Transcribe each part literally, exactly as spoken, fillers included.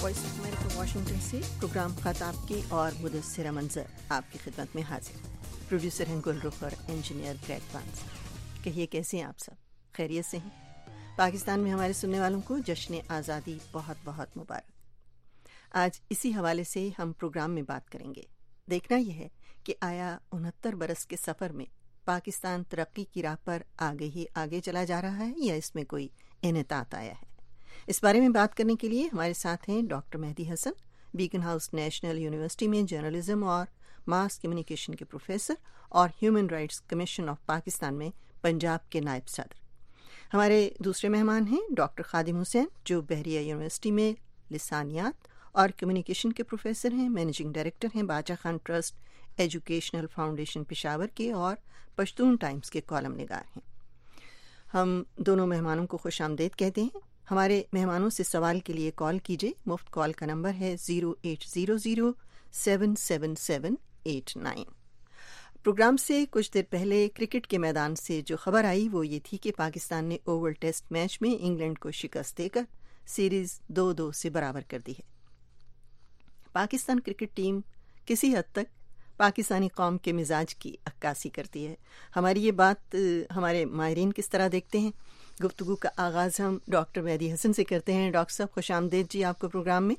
Voice of America Washington से program ख़ताब की और मुदस्सिरा मंजर आपकी खिदमत में हाजिर। प्रोड्यूसर हैं गुलरुख और इंजीनियर ग्रेग बांस। कहिए कैसे हैं आप सब, खैरियत से हैं? पाकिस्तान में हमारे सुनने वालों को जश्न आज़ादी बहुत बहुत मुबारक। आज इसी हवाले से हम प्रोग्राम में बात करेंगे। देखना यह है कि आया उनहत्तर बरस के सफ़र में पाकिस्तान तरक्की की राह पर आगे ही आगे चला जा रहा है या इसमें कोई इन्हितात आया है। इस बारे में बात करने के लिए हमारे साथ हैं doctor Mehdi Hasan, Beacon house national university में जर्नलिज्म और मास कम्युनिकेशन के प्रोफेसर और human rights commission of Pakistan में पंजाब के नायब सदर। हमारे दूसरे मेहमान हैं डॉक्टर खादिम हुसैन, जो बहरिया यूनिवर्सिटी में लिसानियात और कम्युनिकेशन के प्रोफेसर हैं, मैनेजिंग डायरेक्टर हैं Bacha Khan trust educational foundation Peshawar के और पश्तून टाइम्स के कॉलम निगार हैं। हम दोनों मेहमानों को खुश आमदेद कहते हैं। हमारे मेहमानों से सवाल के लिए कॉल कीजिए। मुफ्त कॉल का नंबर है zero eight zero zero seven seven seven eight nine. Program से कुछ देर पहले क्रिकेट के मैदान से जो खबर आई वो ये थी कि पाकिस्तान ने ओवल टेस्ट मैच में इंग्लैंड को शिकस्त देकर सीरीज़ दो दो से बराबर कर दी है। पाकिस्तान क्रिकेट टीम किसी हद तक पाकिस्तानी कौम के मिजाज की अक्कासी करती है। हमारी ये बात हमारे माहिरीन किस तरह देखते हैं? गुफ्तगू का आगाज़ हम डॉक्टर मेहदी हसन से करते हैं। डॉक्टर साहब खुश आमदेद जी आपको प्रोग्राम में।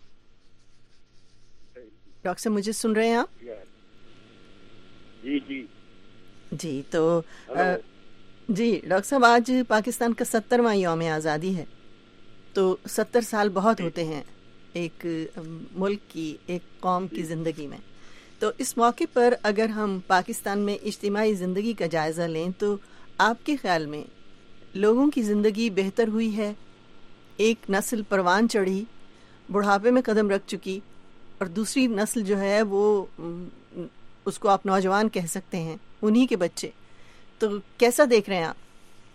डॉक्टर साहब मुझे सुन रहे हैं आप? जी जी जी तो आ, जी डॉक्टर साहब, आज पाकिस्तान का सत्तरवां यौम आज़ादी है। तो सत्तर साल बहुत होते हैं एक मुल्क की, एक कौम की ज़िंदगी में। तो इस मौके पर अगर हम पाकिस्तान में इज्तिमाई ज़िंदगी का जायज़ा लें तो आपके ख़्याल में लोगों की ज़िंदगी बेहतर हुई है? एक नस्ल परवान चढ़ी, बुढ़ापे में कदम रख चुकी, और दूसरी नस्ल जो है वो उसको आप नौजवान कह सकते हैं, उन्हीं के बच्चे। तो कैसा देख रहे हैं आप?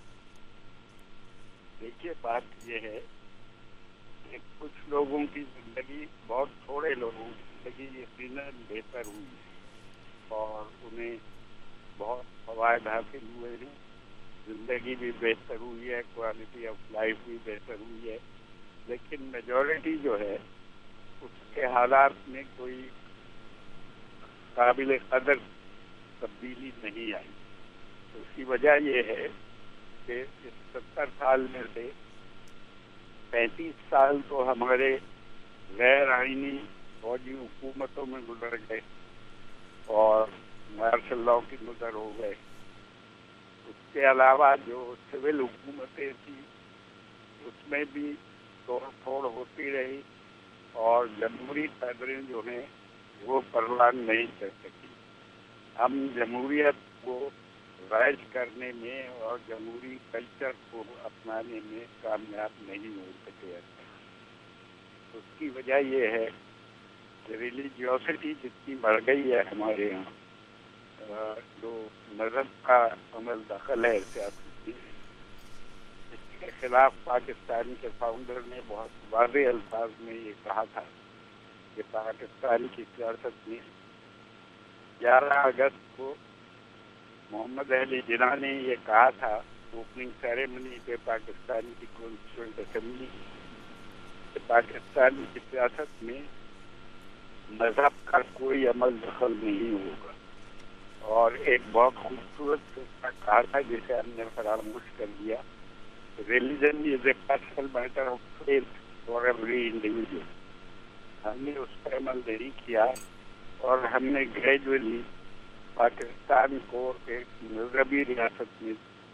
देखिए, बात ये है कि कुछ लोगों की ज़िंदगी, बहुत थोड़े लोगों की ज़िंदगी यकीनन बेहतर हुई है और उन्हें बहुत फ़वाइद हासिल हुए हैं। ज़िंदगी भी बेहतर हुई है, क्वालिटी ऑफ लाइफ भी बेहतर हुई है। लेकिन मेजॉरिटी जो है उसके हालात में कोई काबिल कदर तब्दीली नहीं आई। तो उसकी वजह ये है कि इस सत्तर साल में से पैंतीस साल तो हमारे गैर आइनी फौजी हुकूमतों में गुजर गए और मार्शल लॉ की गुजर हो गए। उसके अलावा जो सिविल हुकूमतें थी उसमें भी तोड़ फोड़ होती रही और जमहूरी कदरें जो हैं वो परवान नहीं कर सकी। हम जमहूरियत को राइज करने में और जमहूरी कल्चर को अपनाने में कामयाब नहीं हो सके। उसकी वजह ये है कि रिलीजियोसिटी जितनी बढ़ गई है हमारे यहाँ, जो मजहब का अमल दखल है सियासत, इसके खिलाफ पाकिस्तान के फाउंडर ने बहुत वाज़ेह अल्फाज में ये कहा था कि पाकिस्तान की सियासत में ग्यारह अगस्त को मोहम्मद अली जिन्ना ने ये कहा था ओपनिंग सेरेमनी पे पाकिस्तान की कॉन्स्टिट्यूएंट असेंबली, कि पाकिस्तान की सियासत में मजहब का कोई अमल दखल नहीं होगा। और एक बहुत खूबसूरत कहा था जिसे हमने फरामोश कर दिया, religion is a personal matter of faith for every individual. हमने उस पर अमल नहीं किया और हमने ग्रेजुअली पाकिस्तान को एक मजहबी रियासत में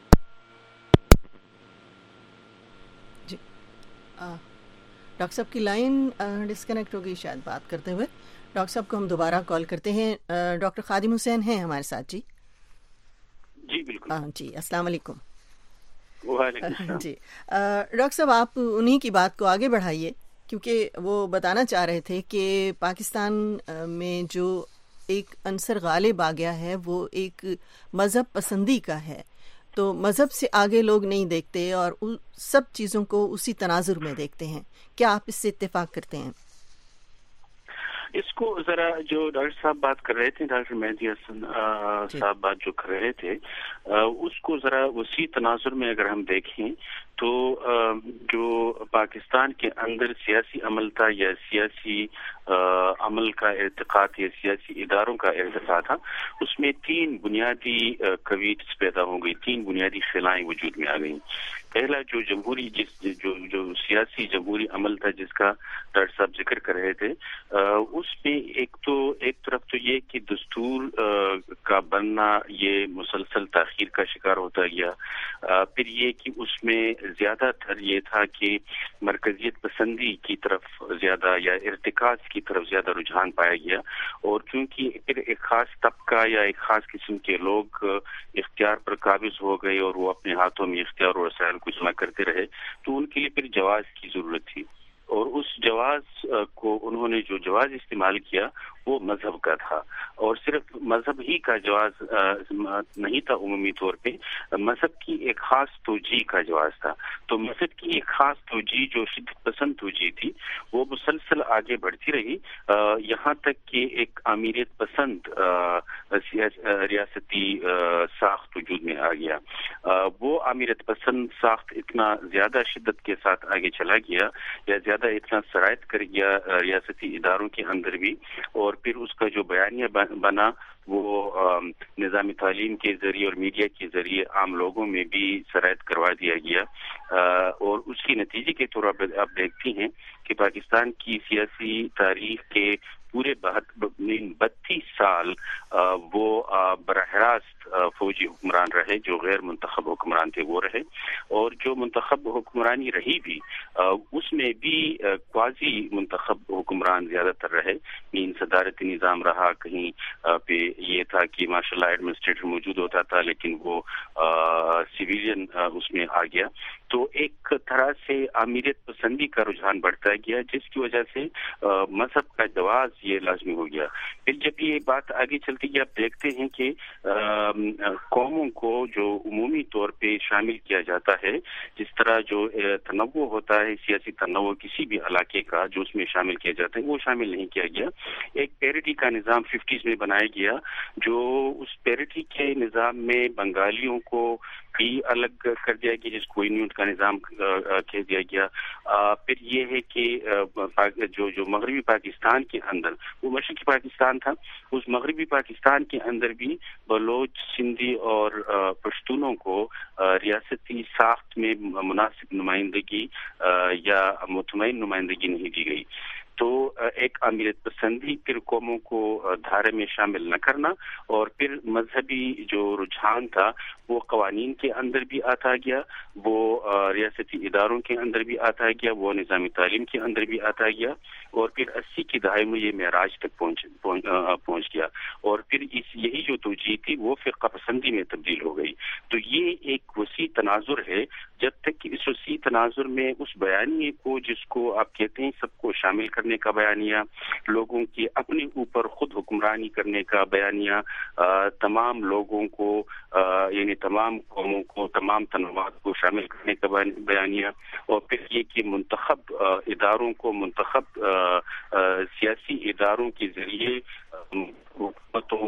जी। डॉक्टर साहब की लाइन डिस्कनेक्ट हो गई शायद बात करते हुए। डॉक्टर साहब को हम दोबारा कॉल करते हैं। डॉक्टर खादिम हुसैन हैं हमारे साथ। जी जी बिल्कुल। हाँ जी, अस्सलाम वालेकुम। वालेकुम जी डॉक्टर साहब, आप उन्हीं की बात को आगे बढ़ाइए, क्योंकि वो बताना चाह रहे थे कि पाकिस्तान में जो एक अंसर गालिब आ गया है वो एक मज़हब पसंदी का है। तो मज़हब से आगे लोग नहीं देखते और उन सब चीज़ों को उसी तनाजुर में देखते हैं। क्या आप इससे इत्तेफाक करते हैं? اس کو ذرا جو ڈاکٹر صاحب بات کر رہے تھے، ڈاکٹر مہدی حسن صاحب بات جو کر رہے تھے، اس کو ذرا وسیع تناظر میں اگر ہم دیکھیں تو جو پاکستان کے اندر سیاسی عمل تھا یا سیاسی عمل کا ارتقاء یا سیاسی اداروں کا ارتقاء تھا، اس میں تین بنیادی کویٹس پیدا ہو گئی، تین بنیادی خلائیں وجود میں آ گئیں۔ پہلا جو جمہوری جس جو جو سیاسی جمہوری عمل تھا جس کا ڈاکٹر صاحب ذکر کر رہے تھے، اس میں ایک تو ایک طرف تو یہ کہ دستور کا بننا یہ مسلسل تاخیر کا شکار ہوتا گیا، پھر یہ کہ اس میں زیادہ تر یہ تھا کہ مرکزیت پسندی کی طرف زیادہ یا ارتکاز کی طرف زیادہ رجحان پایا گیا، اور چونکہ پھر ایک خاص طبقہ یا ایک خاص قسم کے لوگ اختیار پر قابض ہو گئے اور وہ اپنے ہاتھوں میں اختیار و وسائل کو جمع کرتے رہے، تو ان کے لیے پھر جواز کی ضرورت تھی، اور اس جواز کو انہوں نے جو جواز استعمال کیا وہ مذہب کا تھا، اور صرف مذہب ہی کا جواز نہیں تھا، عمومی طور پہ مذہب کی ایک خاص توجیہ کا جواز تھا۔ تو مذہب کی ایک خاص توجیہ جو شدت پسند توجیہ تھی وہ مسلسل آگے بڑھتی رہی، یہاں تک کہ ایک امیریت پسند ریاستی ساخت وجود میں آ گیا۔ وہ امیریت پسند ساخت اتنا زیادہ شدت کے ساتھ آگے چلا گیا یا زیادہ اتنا سرایت کر گیا ریاستی اداروں کے اندر بھی، اور پھر اس کا جو بیانیہ بنا وہ نظام تعلیم کے ذریعے اور میڈیا کے ذریعے عام لوگوں میں بھی سرایت کروا دیا گیا، اور اس کے نتیجے کے طور پر آپ دیکھتی ہیں کہ پاکستان کی سیاسی تاریخ کے پورے بتیس سال وہ براہ راست فوجی حکمران رہے، جو غیر منتخب حکمران تھے وہ رہے، اور جو منتخب حکمرانی رہی بھی اس میں بھی قاضی منتخب حکمران زیادہ تر رہے، مین صدارتی نظام رہا، کہیں پہ یہ تھا کہ ماشاء اللہ ایڈمنسٹریٹر موجود ہوتا تھا لیکن وہ سویلین اس میں آ گیا۔ تو ایک طرح سے امیریت پسندی کا رجحان بڑھتا گیا، جس کی وجہ سے مذہب کا جواز یہ لازمی ہو گیا۔ پھر جب یہ بات آگے چلتی ہے آپ دیکھتے ہیں کہ قوموں کو جو عمومی طور پہ شامل کیا جاتا ہے، جس طرح جو تنوع ہوتا ہے، سیاسی تنوع کسی بھی علاقے کا جو اس میں شامل کیا جاتا ہے وہ شامل نہیں کیا گیا۔ ایک پیرٹی کا نظام ففٹیز میں بنایا گیا، جو اس پیرٹی کے نظام میں بنگالیوں کو بھی الگ کر دیا گیا، جس کو انیوٹ کا نظام کہہ دیا گیا۔ پھر یہ ہے کہ جو جو مغربی پاکستان کے اندر، وہ مشرقی پاکستان تھا، اس مغربی پاکستان کے اندر بھی بلوچ، سندھی اور پشتونوں کو ریاستی ساخت میں مناسب نمائندگی یا مطمئن نمائندگی نہیں دی گئی۔ تو ایک امیریت پسندی، پھر قوموں کو دھارے میں شامل نہ کرنا، اور پھر مذہبی جو رجحان تھا وہ قوانین کے اندر بھی آتا گیا، وہ ریاستی اداروں کے اندر بھی آتا گیا، وہ نظامی تعلیم کے اندر بھی آتا گیا، اور پھر اسی کی دہائی میں یہ معراج تک پہنچ پہنچ گیا، اور پھر اس یہی جو توجیہ تھی وہ فرقہ پسندی میں تبدیل ہو گئی۔ تو یہ ایک وسیع تناظر ہے، جب تک کہ اس وسیع تناظر میں اس بیانیے کو، جس کو آپ کہتے ہیں سب کو شامل کرنے کا بیانیہ، لوگوں کی اپنے اوپر خود حکمرانی کرنے کا بیانیہ، تمام لوگوں کو یعنی تمام قوموں کو، تمام تنوعات کو شامل کرنے کا بیانیہ، اور پھر یہ کہ منتخب اداروں کو، منتخب سیاسی اداروں کے ذریعے حکومتوں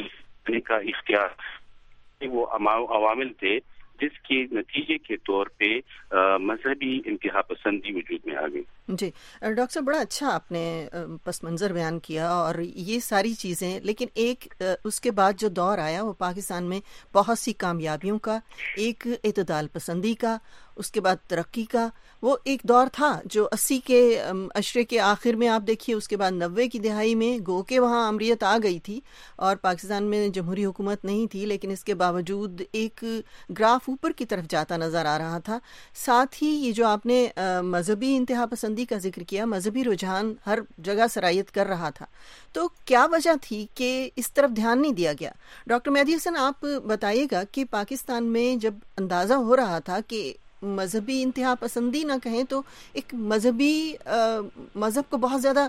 کا اختیار، وہ عوامل تھے جس کے نتیجے کے طور پہ مذہبی انتہا پسندی وجود میں آ گئی۔ جی ڈاکٹر صاحب، بڑا اچھا آپ نے پس منظر بیان کیا، اور یہ ساری چیزیں، لیکن ایک اس کے بعد جو دور آیا وہ پاکستان میں بہت سی کامیابیوں کا، ایک اعتدال پسندی کا، اس کے بعد ترقی کا، وہ ایک دور تھا جو اسی کے عشرے کے آخر میں آپ دیکھیے، اس کے بعد نوے کی دہائی میں گو کہ وہاں امریت آ گئی تھی اور پاکستان میں جمہوری حکومت نہیں تھی، لیکن اس کے باوجود ایک گراف اوپر کی طرف جاتا نظر آ رہا تھا۔ ساتھ ہی یہ جو آپ نے مذہبی انتہا پسندی کا ذکر کیا، مذہبی رجحان ہر جگہ سرایت کر رہا تھا، تو کیا وجہ تھی کہ اس طرف دھیان نہیں دیا گیا؟ ڈاکٹر مہدی حسن، آپ بتائیے گا کہ پاکستان میں جب اندازہ ہو رہا تھا کہ مذہبی انتہا پسندی نہ کہیں تو ایک مذہبی مذہب کو بہت زیادہ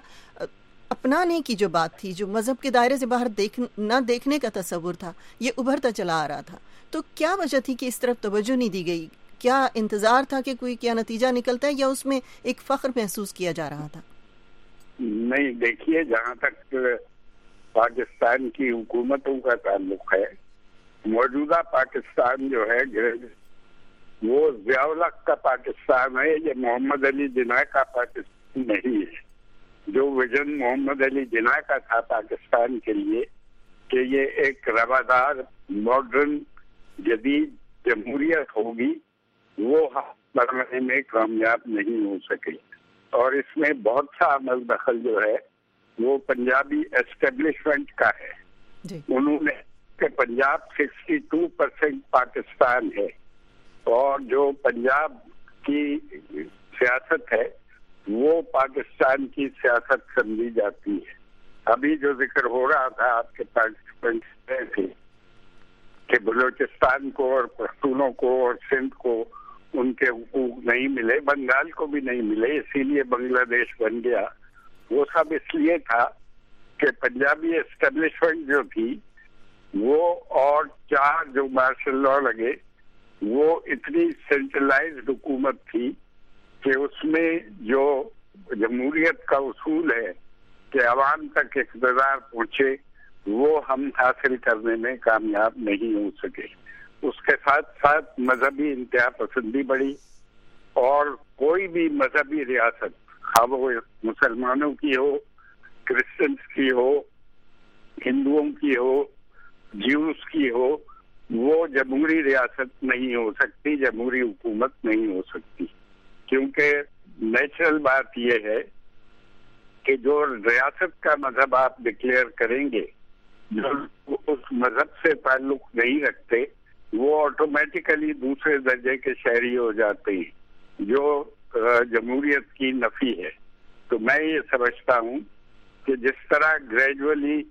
اپنانے کی جو بات تھی، جو مذہب کے دائرے سے باہر دیکھ نہ دیکھنے کا تصور تھا، یہ ابھرتا چلا آ رہا تھا، تو کیا وجہ تھی کہ اس طرف توجہ نہیں دی گئی؟ کیا انتظار تھا کہ کوئی کیا نتیجہ نکلتا ہے، یا اس میں ایک فخر محسوس کیا جا رہا تھا؟ نہیں دیکھیے، جہاں تک پاکستان کی حکومتوں کا تعلق ہے، موجودہ پاکستان جو ہے وہ ضیاء الحق کا پاکستان ہے، یہ محمد علی جناح کا پاکستان نہیں ہے۔ جو ویژن محمد علی جناح کا تھا پاکستان کے لیے کہ یہ ایک روادار ماڈرن جدید جمہوریت ہوگی، وہ بنانے میں کامیاب نہیں ہو سکے، اور اس میں بہت سا عمل دخل جو ہے وہ پنجابی اسٹیبلشمنٹ کا ہے۔ جی۔ انہوں نے کہ Punjab sixty two percent Pakistan ہے، اور جو پنجاب کی سیاست ہے وہ پاکستان کی سیاست سمجھی جاتی ہے۔ ابھی جو ذکر ہو رہا تھا آپ کے پارٹیسپینٹ تھے کہ بلوچستان کو اور پختونوں کو اور سندھ کو ان کے حقوق نہیں ملے، بنگال کو بھی نہیں ملے، اسی لیے بنگلہ دیش بن گیا۔ وہ سب اس لیے تھا کہ پنجابی اسٹیبلشمنٹ جو تھی وہ اور چار جو مارشل لا لگے وہ اتنی سینٹرلائزڈ حکومت تھی کہ اس میں جو جمہوریت کا اصول ہے کہ عوام تک اقتدار پہنچے، وہ ہم حاصل کرنے میں کامیاب نہیں ہو سکے۔ اس کے ساتھ ساتھ مذہبی انتہا پسندی بڑھی، اور کوئی بھی مذہبی ریاست، خواہ وہ مسلمانوں کی ہو، کرسچنس کی ہو، ہندوؤں کی ہو، جیوز کی ہو، وہ جمہوری ریاست نہیں ہو سکتی، جمہوری حکومت نہیں ہو سکتی، کیونکہ نیچرل بات یہ ہے کہ جو ریاست کا مذہب آپ ڈکلیئر کریں گے، جو اس مذہب سے تعلق نہیں رکھتے وہ آٹومیٹیکلی دوسرے درجے کے شہری ہو جاتے ہیں، جو جمہوریت کی نفی ہے۔ تو میں یہ سمجھتا ہوں کہ جس طرح گریجولی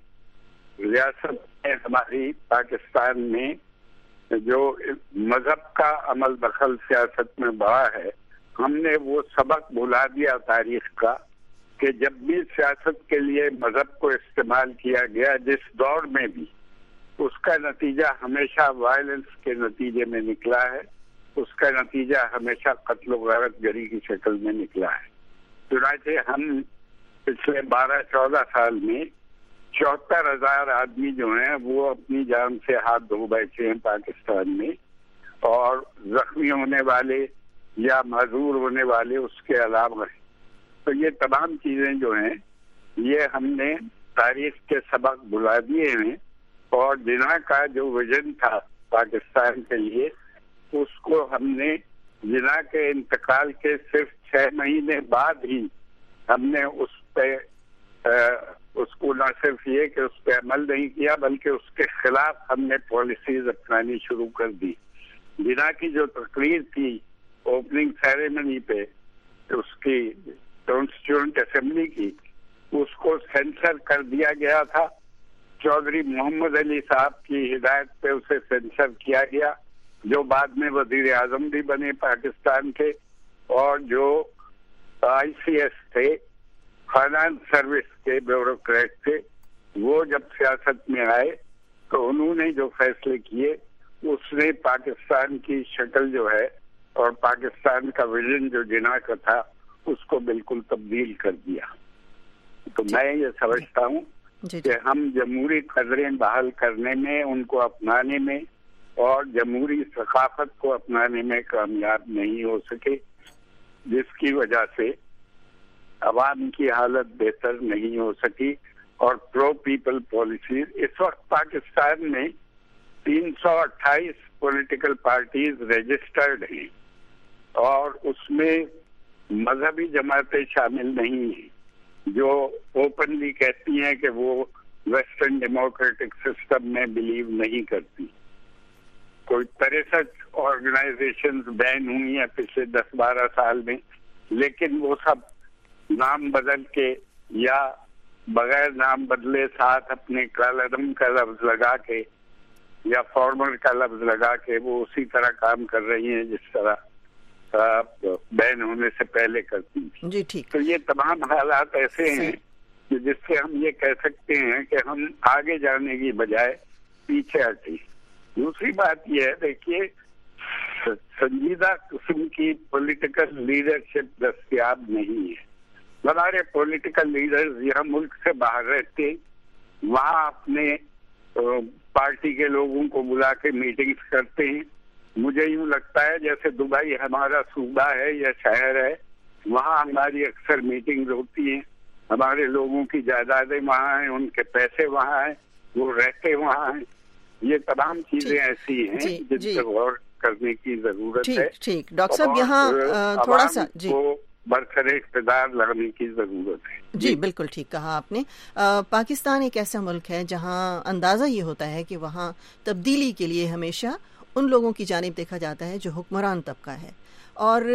ریاست میں ہماری پاکستان میں جو مذہب کا عمل دخل سیاست میں بڑھا ہے، ہم نے وہ سبق بھلا دیا تاریخ کا کہ جب بھی سیاست کے لیے مذہب کو استعمال کیا گیا جس دور میں بھی، اس کا نتیجہ ہمیشہ وائلنس کے نتیجے میں نکلا ہے، اس کا نتیجہ ہمیشہ قتل و غارت گری کی شکل میں نکلا ہے۔ چنانچہ ہم پچھلے بارہ چودہ سال میں چوہتر ہزار آدمی جو ہیں وہ اپنی جان سے ہاتھ دھو بیٹھے ہیں پاکستان میں، اور زخمی ہونے والے یا معذور ہونے والے اس کے علاوہ ہیں۔ تو یہ تمام چیزیں جو ہیں یہ ہم نے تاریخ کے سبق بلا دیے ہیں، اور جناح کا جو ویژن تھا پاکستان کے لیے، اس کو ہم نے جناح کے انتقال کے صرف چھ مہینے بعد ہی ہم نے اس پہ اس کو نہ صرف یہ کہ اس پہ عمل نہیں کیا بلکہ اس کے خلاف ہم نے پالیسیز اپنانی شروع کر دی۔ جناح کی جو تقریر تھی اوپننگ سیریمنی پہ اس کی کانسٹیٹیوئنٹ اسمبلی کی، اس کو سینسر کر دیا گیا تھا۔ چودھری محمد علی صاحب کی ہدایت پہ اسے سینسر کیا گیا، جو بعد میں وزیر اعظم بھی بنے پاکستان کے، اور جو آئی سی ایس تھے، فائنانس سروس کے بیوروکریٹ تھے، وہ جب سیاست میں آئے تو انہوں نے جو فیصلے کیے اس نے پاکستان کی شکل جو ہے اور پاکستان کا ویژن جو جناح کا تھا اس کو بالکل تبدیل کر دیا۔ تو میں یہ سمجھتا ہوں کہ ہم جمہوری قدریں بحال کرنے میں، ان کو اپنانے میں اور جمہوری ثقافت کو اپنانے میں کامیاب نہیں ہو سکے، جس کی وجہ سے عوام کی حالت بہتر نہیں ہو سکی، اور پرو پیپل پالیسیز اس وقت پاکستان میں تین سو اٹھائیس پولیٹیکل پارٹیز رجسٹرڈ ہیں، اور اس میں مذہبی جماعتیں شامل نہیں ہیں جو اوپنلی کہتی ہیں کہ وہ ویسٹرن ڈیموکریٹک سسٹم میں بلیو نہیں کرتی۔ کوئی تریسٹھ آرگنائزیشنز بین ہوئی ہیں پچھلے دس بارہ سال میں، لیکن وہ سب نام بدل کے یا بغیر نام بدلے ساتھ اپنے کالعدم کا لفظ لگا کے یا فارمر کا لفظ لگا کے وہ اسی طرح کام کر رہی ہیں جس طرح بین ہونے سے پہلے کرتی تھی۔ جی ٹھیک۔ تو یہ تمام حالات ایسے ہیں کہ جس سے ہم یہ کہہ سکتے ہیں کہ ہم آگے جانے کی بجائے پیچھے ہٹے۔ دوسری بات یہ ہے، دیکھیے سنجیدہ قسم کی پولیٹیکل لیڈرشپ دستیاب نہیں ہے۔ हमारे पॉलिटिकल लीडर्स यहाँ मुल्क से बाहर रहते, वहाँ अपने पार्टी के लोगों को बुला के मीटिंग्स करते हैं। मुझे यूँ लगता है जैसे दुबई हमारा सूबा है या शहर है, वहाँ हमारी अक्सर मीटिंग्स होती हैं। हमारे लोगों की जायदादें वहाँ हैं, उनके पैसे वहाँ हैं, वो रहते वहाँ हैं। ये तमाम चीजें ऐसी हैं जिन पर गौर करने की जरूरत है। ठीक, डॉक्टर साहब यहाँ थोड़ा सा जी बरसरे इक़्तिदार लगने की जरूरत है। जी, जी बिल्कुल ठीक कहा आपने। आ, पाकिस्तान एक ऐसा मुल्क है जहाँ अंदाज़ा ये होता है कि वहाँ तब्दीली के लिए हमेशा उन लोगों की जानिब देखा जाता है जो हुक्मरान तबका है, और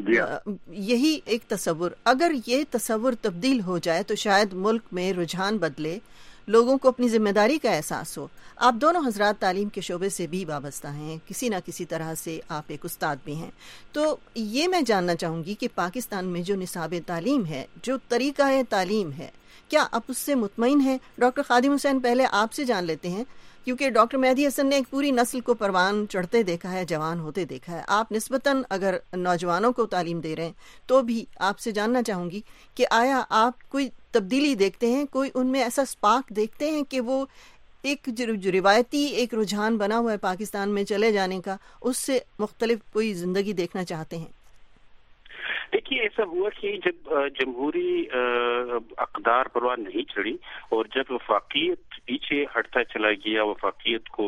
यही एक तसव्वुर, अगर ये तसव्वुर तब्दील हो जाए तो शायद मुल्क में रुझान बदले, लोगों को अपनी जिम्मेदारी का एहसास हो। आप दोनों हजरात तालीम के शोबे से भी वाबस्ता हैं, किसी न किसी तरह से आप एक उस्ताद भी हैं, तो ये मैं जानना चाहूँगी कि पाकिस्तान में जो निसाब तालीम है, जो तरीका है तालीम है, क्या आप उससे मुतमईन हैं? डॉक्टर खादिम हुसैन, पहले आपसे जान लेते हैं, क्योंकि डॉक्टर मेहदी हसन ने एक पूरी नस्ल को परवान चढ़ते देखा है, जवान होते देखा है। आप निस्बतन अगर नौजवानों को तालीम दे रहे हैं तो भी आपसे जानना चाहूँगी कि आया आप कोई तब्दीली देखते हैं, कोई उनमें ऐसा स्पार्क देखते हैं कि वो एक जो रिवायती एक रुझान बना हुआ है पाकिस्तान में चले जाने का, उससे मुख्तलिफ कोई ज़िंदगी देखना चाहते हैं? देखिए, ऐसा हुआ कि जब जमहूरी अक़दार परवान नहीं चढ़ी और जब वफाकियत पीछे हटता चला गया, वफाकियत को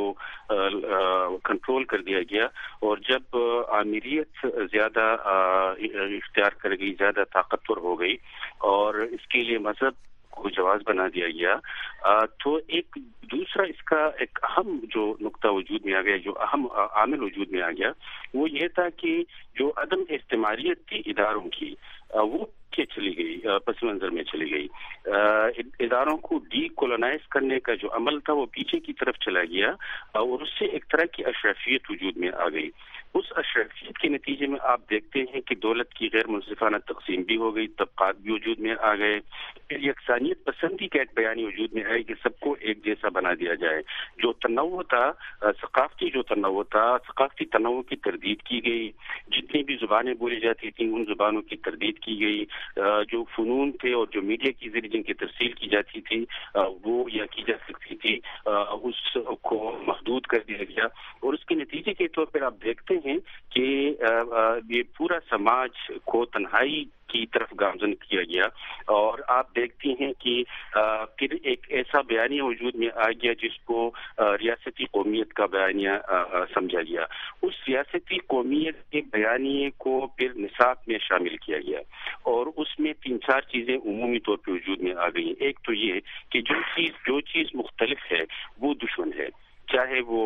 कंट्रोल कर दिया गया, और जब आमिरियत ज्यादा इख्तियार कर गई, ज्यादा ताकतवर हो गई और इसके लिए मजहब को जवाज बना दिया गया, तो एक दूसरा इसका एक अहम जो नुक्ता वजूद में आ गया, जो अहम आमिल वजूद में आ गया, वो ये था कि जो अदम इस्तेमारियत थी इदारों की, वो के चली गई, पस मंजर में चली गई। इदारों को डी कोलोनाइज करने का जो अमल था वो पीछे की तरफ चला गया और उससे एक तरह की अशरफियत वजूद में आ गई। उस अशरफियत के नतीजे में आप देखते हैं कि दौलत की गैर मुनसिफाना तकसीम भी हो गई, तबकात भी वजूद में आ गए, फिर यकसानियत पसंदी का एक बयानी वजूद में आए कि सबको एक जैसा बना दिया जाए। जो तनव्वु था, सकाफती जो तनव्वु था, सकाफती तनव्वु की तरदीद की गई। जितनी भी जुबानें बोली जाती थी उन जुबानों की तरदीद की गई। जो फनून थे और जो मीडिया की जरिए जिनकी तफसील की जाती थी वो या की जा सकती थी, उसको महदूद कर दिया गया। और उसके नतीजे के तौर पर आप देखते हैं कि ये पूरा समाज को तन्हाई की तरफ गामजन किया गया, और आप देखती हैं कि फिर एक ऐसा बयानिया वजूद में आ गया जिसको रियासती कौमियत का बयानिया समझा गया। उस रियासती कौमियत के बयानिए को फिर निसाब में शामिल किया गया और उसमें तीन चार चीजें उमूमी तौर पर वजूद में आ गई। एक तो ये कि जो चीज जो चीज मुख्तलिफ है वो दुश्मन है, चाहे वो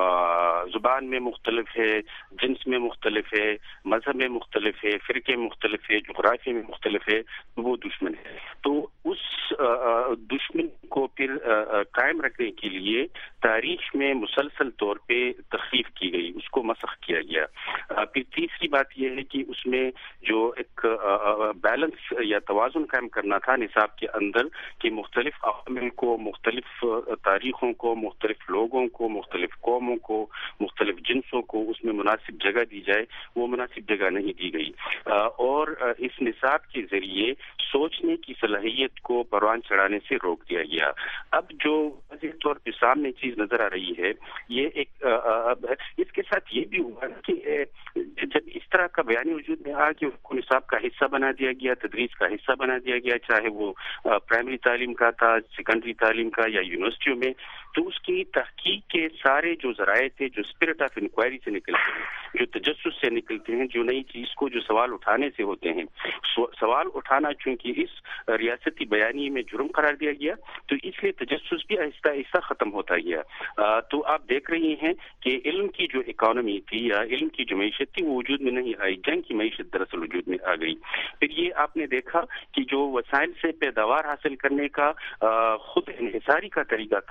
जुबान में मुख्तलिफ है, जिन्स में मुख्तलिफ है, मजहब में मुख्तलिफ है, फिरके में मुख्तलिफ है, जुग़राफ़ी में मुख्तलिफ है, तो वो दुश्मन है। तो उस दुश्मन को फिर कायम रखने के लिए तारीख में मुसलसल तौर पे तख़फ़ीफ़ की गई, उसको मसख़ किया गया। फिर तीसरी बात यह है कि उसमें जो एक बैलेंस या तवाज़ुन कायम करना था निसाब के अंदर कि मुख्तलिफ अवामिल को, मुख्तलिफ तारीख़ों को, मुख्तलिफ लोगों को, मुख्तलिफ कौमों को, मुख्तलिफ जिन्सों को उसमें मुनासिब जगह दी जाए, वो मुनासिब जगह नहीं दी गई। और इस निसाब के जरिए सोचने की सलाहियत को परवान चढ़ाने से रोक दिया गया। अब जो वाज़ेह तौर पर सामने चीज नजर आ रही है, ये एक अब इसके साथ ये भी हुआ कि जब इस तरह का बयानी वजूद में आ कि उसको निसाब का हिस्सा बना दिया गया, तदरीस का हिस्सा बना दिया गया, चाहे वो प्राइमरी तालीम का था, सेकेंडरी तालीम का या यूनिवर्सिटियों में, तो उसकी तहकीक के सारे जो ज़राए थे, जो स्पिरिट ऑफ इंक्वायरी से निकलते हैं, जो तजस्सुस से निकलते हैं, जो नई चीज को जो सवाल उठाने से होते हैं, सवाल उठाना चूंकि इस रियासती बयानी में जुर्म करार दिया गया, तो इसलिए तजस्सुस भी आहिस्ता आहिस्ता खत्म होता गया। आ, तो आप देख रही हैं कि इल्म की जो इकोनॉमी थी या इल्म की जो मईशत थी वो वजूद में नहीं आई, जंग की मईशत दरअसल वजूद में आ गई। फिर ये आपने देखा कि जो वसाइल से पैदावार हासिल करने का खुद इन्हिसारी का तरीका था, जो मुख्तलिफ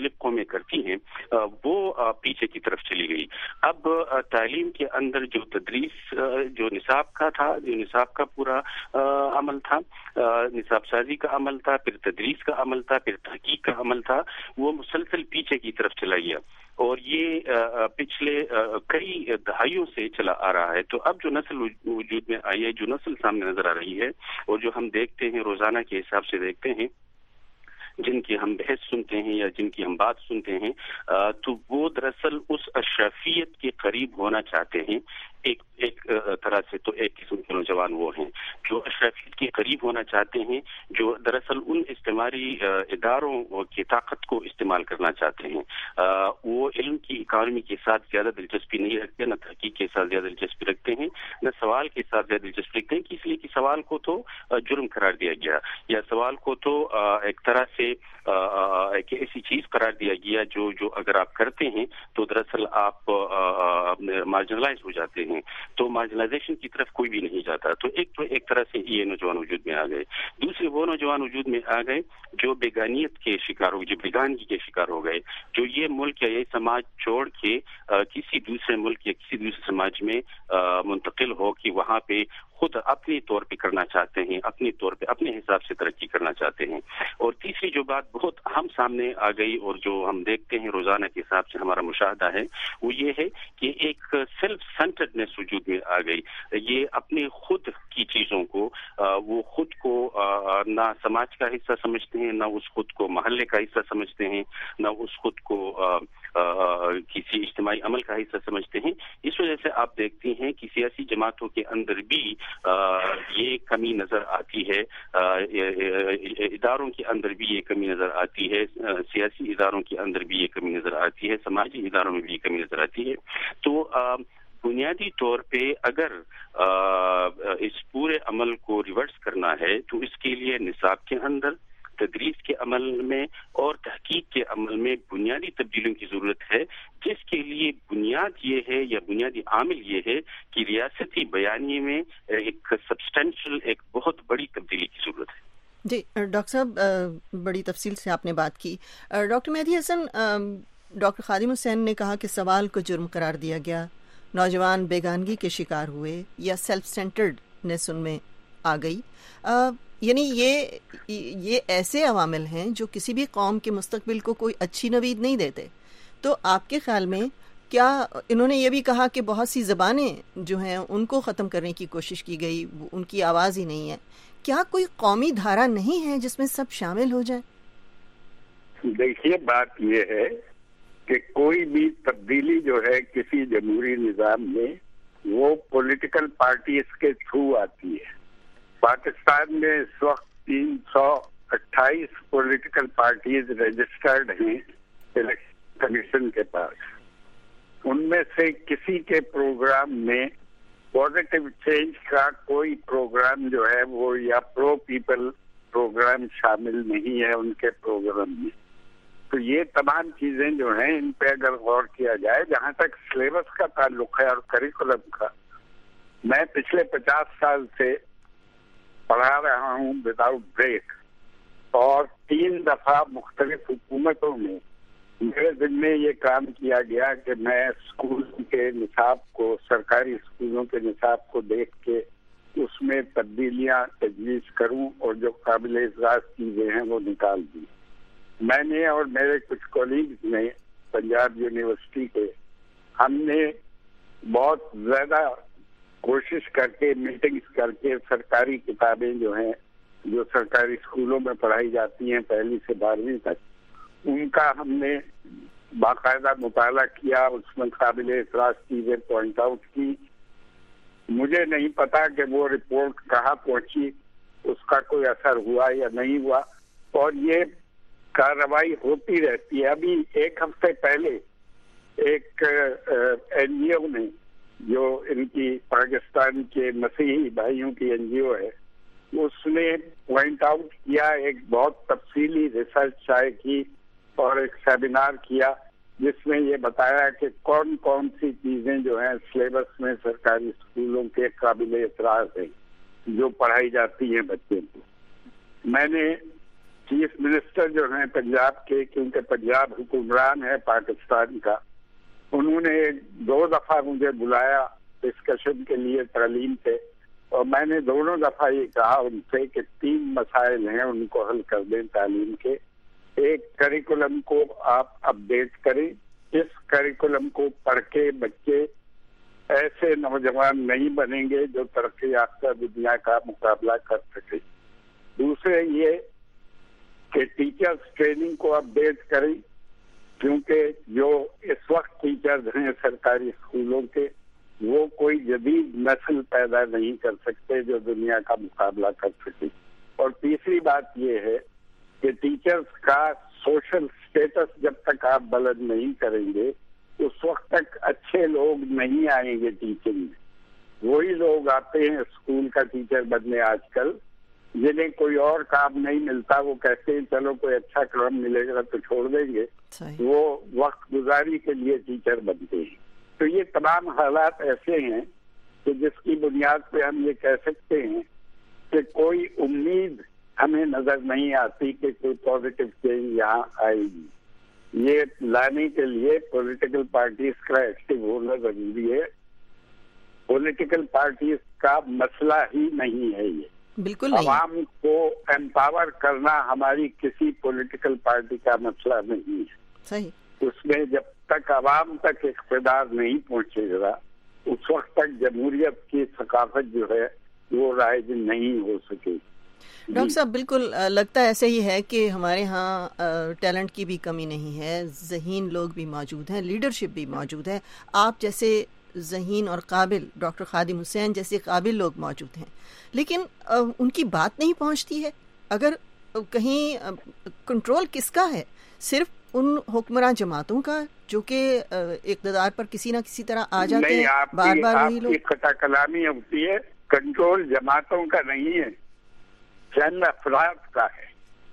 مختلف قومیں کرتی ہیں وہ پیچھے کی طرف چلی گئی. اب تعلیم کے اندر جو تدریس جو نصاب کا تھا, جو نصاب کا پورا عمل تھا, نصاب سازی کا عمل تھا, پھر تدریس کا عمل تھا, پھر تحقیق کا عمل تھا, وہ مسلسل پیچھے کی طرف چلا گیا اور یہ پچھلے کئی دہائیوں سے چلا آ رہا ہے. تو اب جو نسل وجود میں آئی ہے, جو نسل سامنے نظر آ رہی ہے اور جو ہم دیکھتے ہیں روزانہ کے حساب سے دیکھتے ہیں, جن کی ہم بحث سنتے ہیں یا جن کی ہم بات سنتے ہیں, تو وہ دراصل اس اشرفیت کے قریب ہونا چاہتے ہیں. ایک ایک طرح سے تو ایک قسم کے نوجوان وہ ہیں جو اشرفیت کے قریب ہونا چاہتے ہیں, جو دراصل ان استعماری اداروں کی طاقت کو استعمال کرنا چاہتے ہیں. وہ علم کی اکانومی کے ساتھ زیادہ دلچسپی نہیں رکھتے, نہ تحقیق کے ساتھ زیادہ دلچسپی رکھتے ہیں, نہ سوال کے ساتھ زیادہ دلچسپی رکھتے ہیں, اس لیے کہ سوال کو تو جرم قرار دیا گیا, یا سوال کو تو ایک طرح سے ایک ایسی چیز قرار دیا گیا جو جو اگر آپ کرتے ہیں تو دراصل آپ مارجنلائز ہو جاتے ہیں. تو مارجنلائزیشن کی طرف کوئی بھی نہیں جاتا. تو ایک تو ایک طرح سے یہ نوجوان وجود میں آ گئے. دوسرے وہ نوجوان وجود میں آ گئے جو بیگانیت کے شکار ہو گئے, جو بیگانگی کے شکار ہو گئے, جو یہ ملک یا یہ سماج چھوڑ کے کسی دوسرے ملک یا کسی دوسرے سماج میں منتقل ہو کہ وہاں پہ خود اپنے طور پہ کرنا چاہتے ہیں, اپنے طور پہ اپنے حساب سے ترقی کرنا چاہتے ہیں. اور تیسری جو بات بہت اہم سامنے آ گئی اور جو ہم دیکھتے ہیں روزانہ کے حساب سے ہمارا مشاہدہ ہے, وہ یہ ہے کہ ایک سیلف سینٹرڈنیس وجود میں آ گئی. یہ اپنے خود کی چیزوں کو, وہ خود کو نہ سماج کا حصہ سمجھتے ہیں, نہ اس خود کو محلے کا حصہ سمجھتے ہیں, نہ اس خود کو کسی اجتماعی عمل کا حصہ سمجھتے ہیں. اس وجہ سے آپ دیکھتے ہیں کہ سیاسی جماعتوں کے اندر بھی یہ کمی نظر آتی ہے, اداروں کے اندر بھی یہ کمی نظر آتی ہے, سیاسی اداروں کے اندر بھی یہ کمی نظر آتی ہے, سماجی اداروں میں بھی یہ کمی نظر آتی ہے. تو بنیادی طور پہ اگر اس پورے عمل کو ریورس کرنا ہے تو اس کے لیے نصاب کے اندر, تدریس کے عمل میں اور تحقیق کے عمل میں بنیادی تبدیلیوں کی ضرورت ہے, جس کے لیے بنیاد یہ ہے یا بنیادی عامل یہ ہے کہ ریاستی بیانیے میں ایک سبسٹینشل, ایک بہت بڑی تبدیلی کی ضرورت ہے. جی ڈاکٹر صاحب, بڑی تفصیل سے آپ نے بات کی. ڈاکٹر مہدی حسن, ڈاکٹر خادم حسین نے کہا کہ سوال کو جرم قرار دیا گیا, نوجوان بیگانگی کے شکار ہوئے یا سیلف سینٹرڈنیس ان میں آ گئی. یعنی یہ یہ ایسے عوامل ہیں جو کسی بھی قوم کے مستقبل کو کوئی اچھی نوید نہیں دیتے. تو آپ کے خیال میں کیا انہوں نے یہ بھی کہا کہ بہت سی زبانیں جو ہیں ان کو ختم کرنے کی کوشش کی گئی, ان کی آواز ہی نہیں ہے. کیا کوئی قومی دھارا نہیں ہے جس میں سب شامل ہو جائے؟ دیکھیے, بات یہ ہے کہ کوئی بھی تبدیلی جو ہے کسی جمہوری نظام میں وہ پولیٹیکل پارٹیز کے تھرو آتی ہے. پاکستان میں اس وقت تین سو اٹھائیس پولیٹیکل پارٹیز رجسٹرڈ ہیں الیکشن کمیشن کے پاس. ان میں سے کسی کے پروگرام میں پازیٹیو چینج کا کوئی پروگرام جو ہے وہ یا پرو پیپل پروگرام شامل نہیں ہے ان کے پروگرام میں. تو یہ تمام چیزیں جو ہیں ان پہ اگر غور کیا جائے, جہاں تک سلیبس کا تعلق ہے اور کریکولم کا, میں پچھلے پچاس سال سے پڑھا رہا ہوں وداؤٹ بریک, اور تین دفعہ مختلف حکومتوں میں میرے ذمے یہ کام کیا گیا کہ میں اسکول کے نصاب کو, سرکاری اسکولوں کے نصاب کو دیکھ کے اس میں تبدیلیاں تجویز کروں اور جو قابل اعزاز چیزیں ہیں وہ نکال دوں. میں نے اور میرے کچھ کولیگز نے پنجاب یونیورسٹی کے, ہم نے بہت زیادہ کوشش کر کے, میٹنگز کر کے سرکاری کتابیں جو ہیں جو سرکاری اسکولوں میں پڑھائی جاتی ہیں پہلی سے بارہویں تک, ان کا ہم نے باقاعدہ مطالعہ کیا, اس میں قابل اعتراض چیزیں پوائنٹ آؤٹ کی. مجھے نہیں پتا کہ وہ رپورٹ کہاں پہنچی, اس کا کوئی اثر ہوا یا نہیں ہوا, اور یہ کارروائی ہوتی رہتی ہے. ابھی ایک ہفتے پہلے ایک این جی او نے, جو ان کی پاکستان کے مسیحی بھائیوں کی این جی او ہے, اس نے پوائنٹ آؤٹ کیا, ایک بہت تفصیلی ریسرچ شائع کی اور ایک سیمینار کیا جس میں یہ بتایا کہ کون کون سی چیزیں جو ہیں سلیبس میں سرکاری اسکولوں کے قابل اعتراض ہیں جو پڑھائی جاتی ہیں بچے کو. میں نے چیف منسٹر جو ہیں پنجاب کے، کیونکہ پنجاب حکمران ہے پاکستان کا، انہوں نے دو دفعہ مجھے بلایا ڈسکشن کے لیے تعلیم پہ، اور میں نے دونوں دفعہ یہ کہا ان سے کہ تین مسائل ہیں، ان کو حل کر دیں تعلیم کے۔ ایک کریکولم کو آپ اپڈیٹ کریں، اس کریکولم کو پڑھ کے بچے ایسے نوجوان نہیں بنیں گے جو ترقی یافتہ دنیا کا مقابلہ کر سکے۔ دوسرے یہ کہ ٹیچرز ٹریننگ کو اپڈیٹ کریں، کیونکہ جو اس وقت ٹیچرز ہیں سرکاری اسکولوں کے، وہ کوئی جدید نسل پیدا نہیں کر سکتے جو دنیا کا مقابلہ کر سکے۔ اور تیسری بات یہ ہے کہ ٹیچرز کا سوشل سٹیٹس جب تک آپ بلند نہیں کریں گے اس وقت تک اچھے لوگ نہیں آئیں گے ٹیچنگ میں۔ وہی لوگ آتے ہیں اسکول کا ٹیچر بننے آج کل، جنہیں کوئی اور کام نہیں ملتا، وہ کہتے ہیں چلو کوئی اچھا کام ملے گا تو چھوڑ دیں گے، وہ وقت گزاری کے لیے ٹیچر بنتے ہیں۔ تو یہ تمام حالات ایسے ہیں کہ جس کی بنیاد پہ ہم یہ کہہ سکتے ہیں کہ کوئی امید ہمیں نظر نہیں آتی کہ کوئی پازیٹیو چینج یہاں آئے گی۔ یہ لانے کے لیے پولیٹیکل پارٹیز کا ایکٹیو ہونا ضروری ہے۔ پولیٹیکل پارٹیز کا مسئلہ ہی نہیں ہے یہ، بالکل عوام کو امپاور کرنا ہماری کسی پولیٹیکل پارٹی کا مسئلہ نہیں ہے۔ صحیح۔ اس میں جب تک عوام تک اقتدار نہیں پہنچے گا اس وقت تک جمہوریت کی ثقافت جو ہے وہ رائج نہیں ہو سکے۔ ڈاکٹر صاحب بالکل لگتا ہے ایسے ہی ہے کہ ہمارے ہاں ٹیلنٹ کی بھی کمی نہیں ہے، ذہین لوگ بھی موجود ہیں، لیڈرشپ بھی موجود ہے، آپ جیسے ذہین اور قابل ڈاکٹر خادم حسین جیسے قابل لوگ موجود ہیں، لیکن ان کی بات نہیں پہنچتی ہے۔ اگر کہیں کنٹرول کس کا ہے؟ صرف ان حکمراں جماعتوں کا جو کہ اقتدار پر کسی نہ کسی طرح آ جاتے ہیں، بار بار وہی لوگ۔ خطا کلامی ہوتی ہے، کنٹرول جماعتوں کا نہیں ہے، چند افراد کا ہے۔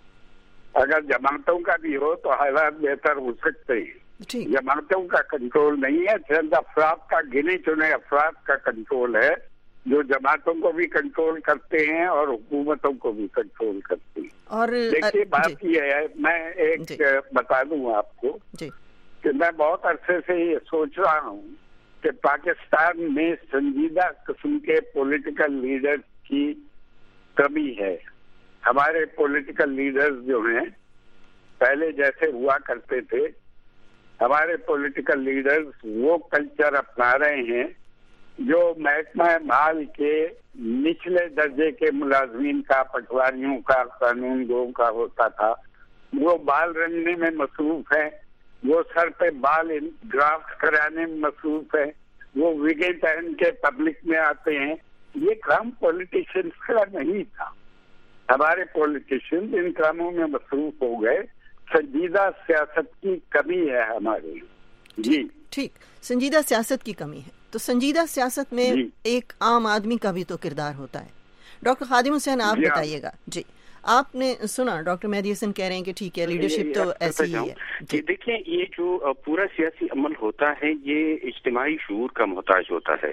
اگر جماعتوں کا بھی ہو تو حالات بہتر ہو سکتے ہیں۔ جماعتوں کا کنٹرول نہیں ہے، چند افراد کا، گنے چنے افراد کا کنٹرول ہے جو جماعتوں کو بھی کنٹرول کرتے ہیں اور حکومتوں کو بھی کنٹرول کرتے ہیں۔ اور دیکھیے بات یہ ہے، میں ایک بتا دوں آپ کو کہ میں بہت عرصے سے یہ سوچ رہا ہوں کہ پاکستان میں سنجیدہ قسم کے پولیٹیکل لیڈر کی کمی ہے۔ ہمارے پولیٹیکل لیڈرز جو ہیں پہلے جیسے ہوا کرتے تھے، ہمارے پولیٹیکل لیڈرز وہ کلچر اپنا رہے ہیں جو محکمہ مال کے نچلے درجے کے ملازمین کا، پٹواریوں کا، قانون گوؤں کا ہوتا تھا۔ وہ بال رنگنے میں مصروف ہیں، وہ سر پہ بال گرافٹ کرانے میں مصروف ہیں، وہ وگے پہن کے پبلک میں آتے ہیں۔ یہ کام پولیٹیشینز کا نہیں تھا۔ ہمارے پولیٹیشین ان کاموں میں مصروف ہو گئے۔ سنجیدہ سیاست کی کمی ہے ہمارے۔ جی ٹھیک، سنجیدہ سیاست کی کمی ہے، تو سنجیدہ سیاست میں جی ایک عام آدمی کا بھی تو کردار ہوتا ہے۔ ڈاکٹر خادم حسین آپ بتائیے گا۔ جی آپ نے سنا ڈاکٹر مہدی حسن کہہ رہے ہیں کہ ٹھیک ہے لیڈرشپ تو ایسی ہی ہے۔ دیکھیں یہ جو پورا سیاسی عمل ہوتا ہے یہ اجتماعی شعور کا محتاج ہوتا ہے۔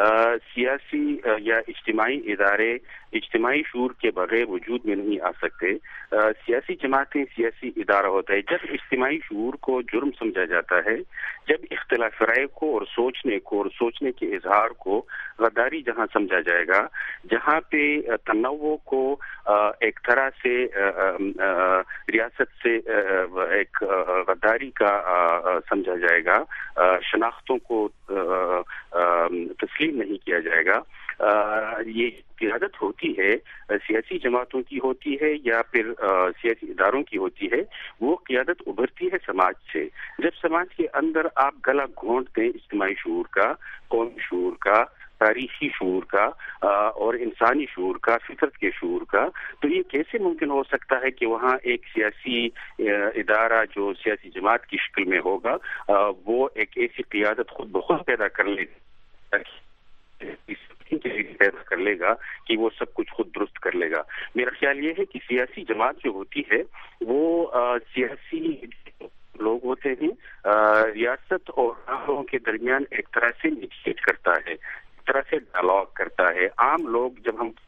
سیاسی یا اجتماعی ادارے اجتماعی شعور کے بغیر وجود میں نہیں آ سکتے۔ سیاسی جماعتیں سیاسی ادارہ ہوتا ہے۔ جب اجتماعی شعور کو جرم سمجھا جاتا ہے، جب اختلاف رائے کو اور سوچنے کو اور سوچنے کے اظہار کو غداری جہاں سمجھا جائے گا، جہاں پہ تنوع کو ایک طرح سے ریاست سے ایک غداری کا سمجھا جائے گا، شناختوں کو تسلیم نہیں کیا جائے گا، یہ قیادت ہوتی ہے سیاسی جماعتوں کی ہوتی ہے یا پھر سیاسی اداروں کی ہوتی ہے، وہ قیادت ابھرتی ہے سماج سے۔ جب سماج کے اندر آپ گلا گھونٹ دیں اجتماعی شعور کا، قومی شعور کا، تاریخی شعور کا اور انسانی شعور کا، فطرت کے شعور کا، تو یہ کیسے ممکن ہو سکتا ہے کہ وہاں ایک سیاسی ادارہ جو سیاسی جماعت کی شکل میں ہوگا وہ ایک ایسی قیادت خود بخود پیدا کر لے پیدا کر لے گا کہ وہ سب کچھ خود درست کر لے گا۔ میرا خیال یہ ہے کہ سیاسی جماعت جو ہوتی ہے وہ سیاسی لوگ ہوتے ہیں، ریاست اور عوام کے درمیان ایک طرح سے نیگوشیٹ کرتا ہے، ایک طرح سے ڈائلاگ کرتا ہے۔ عام لوگ جب ہم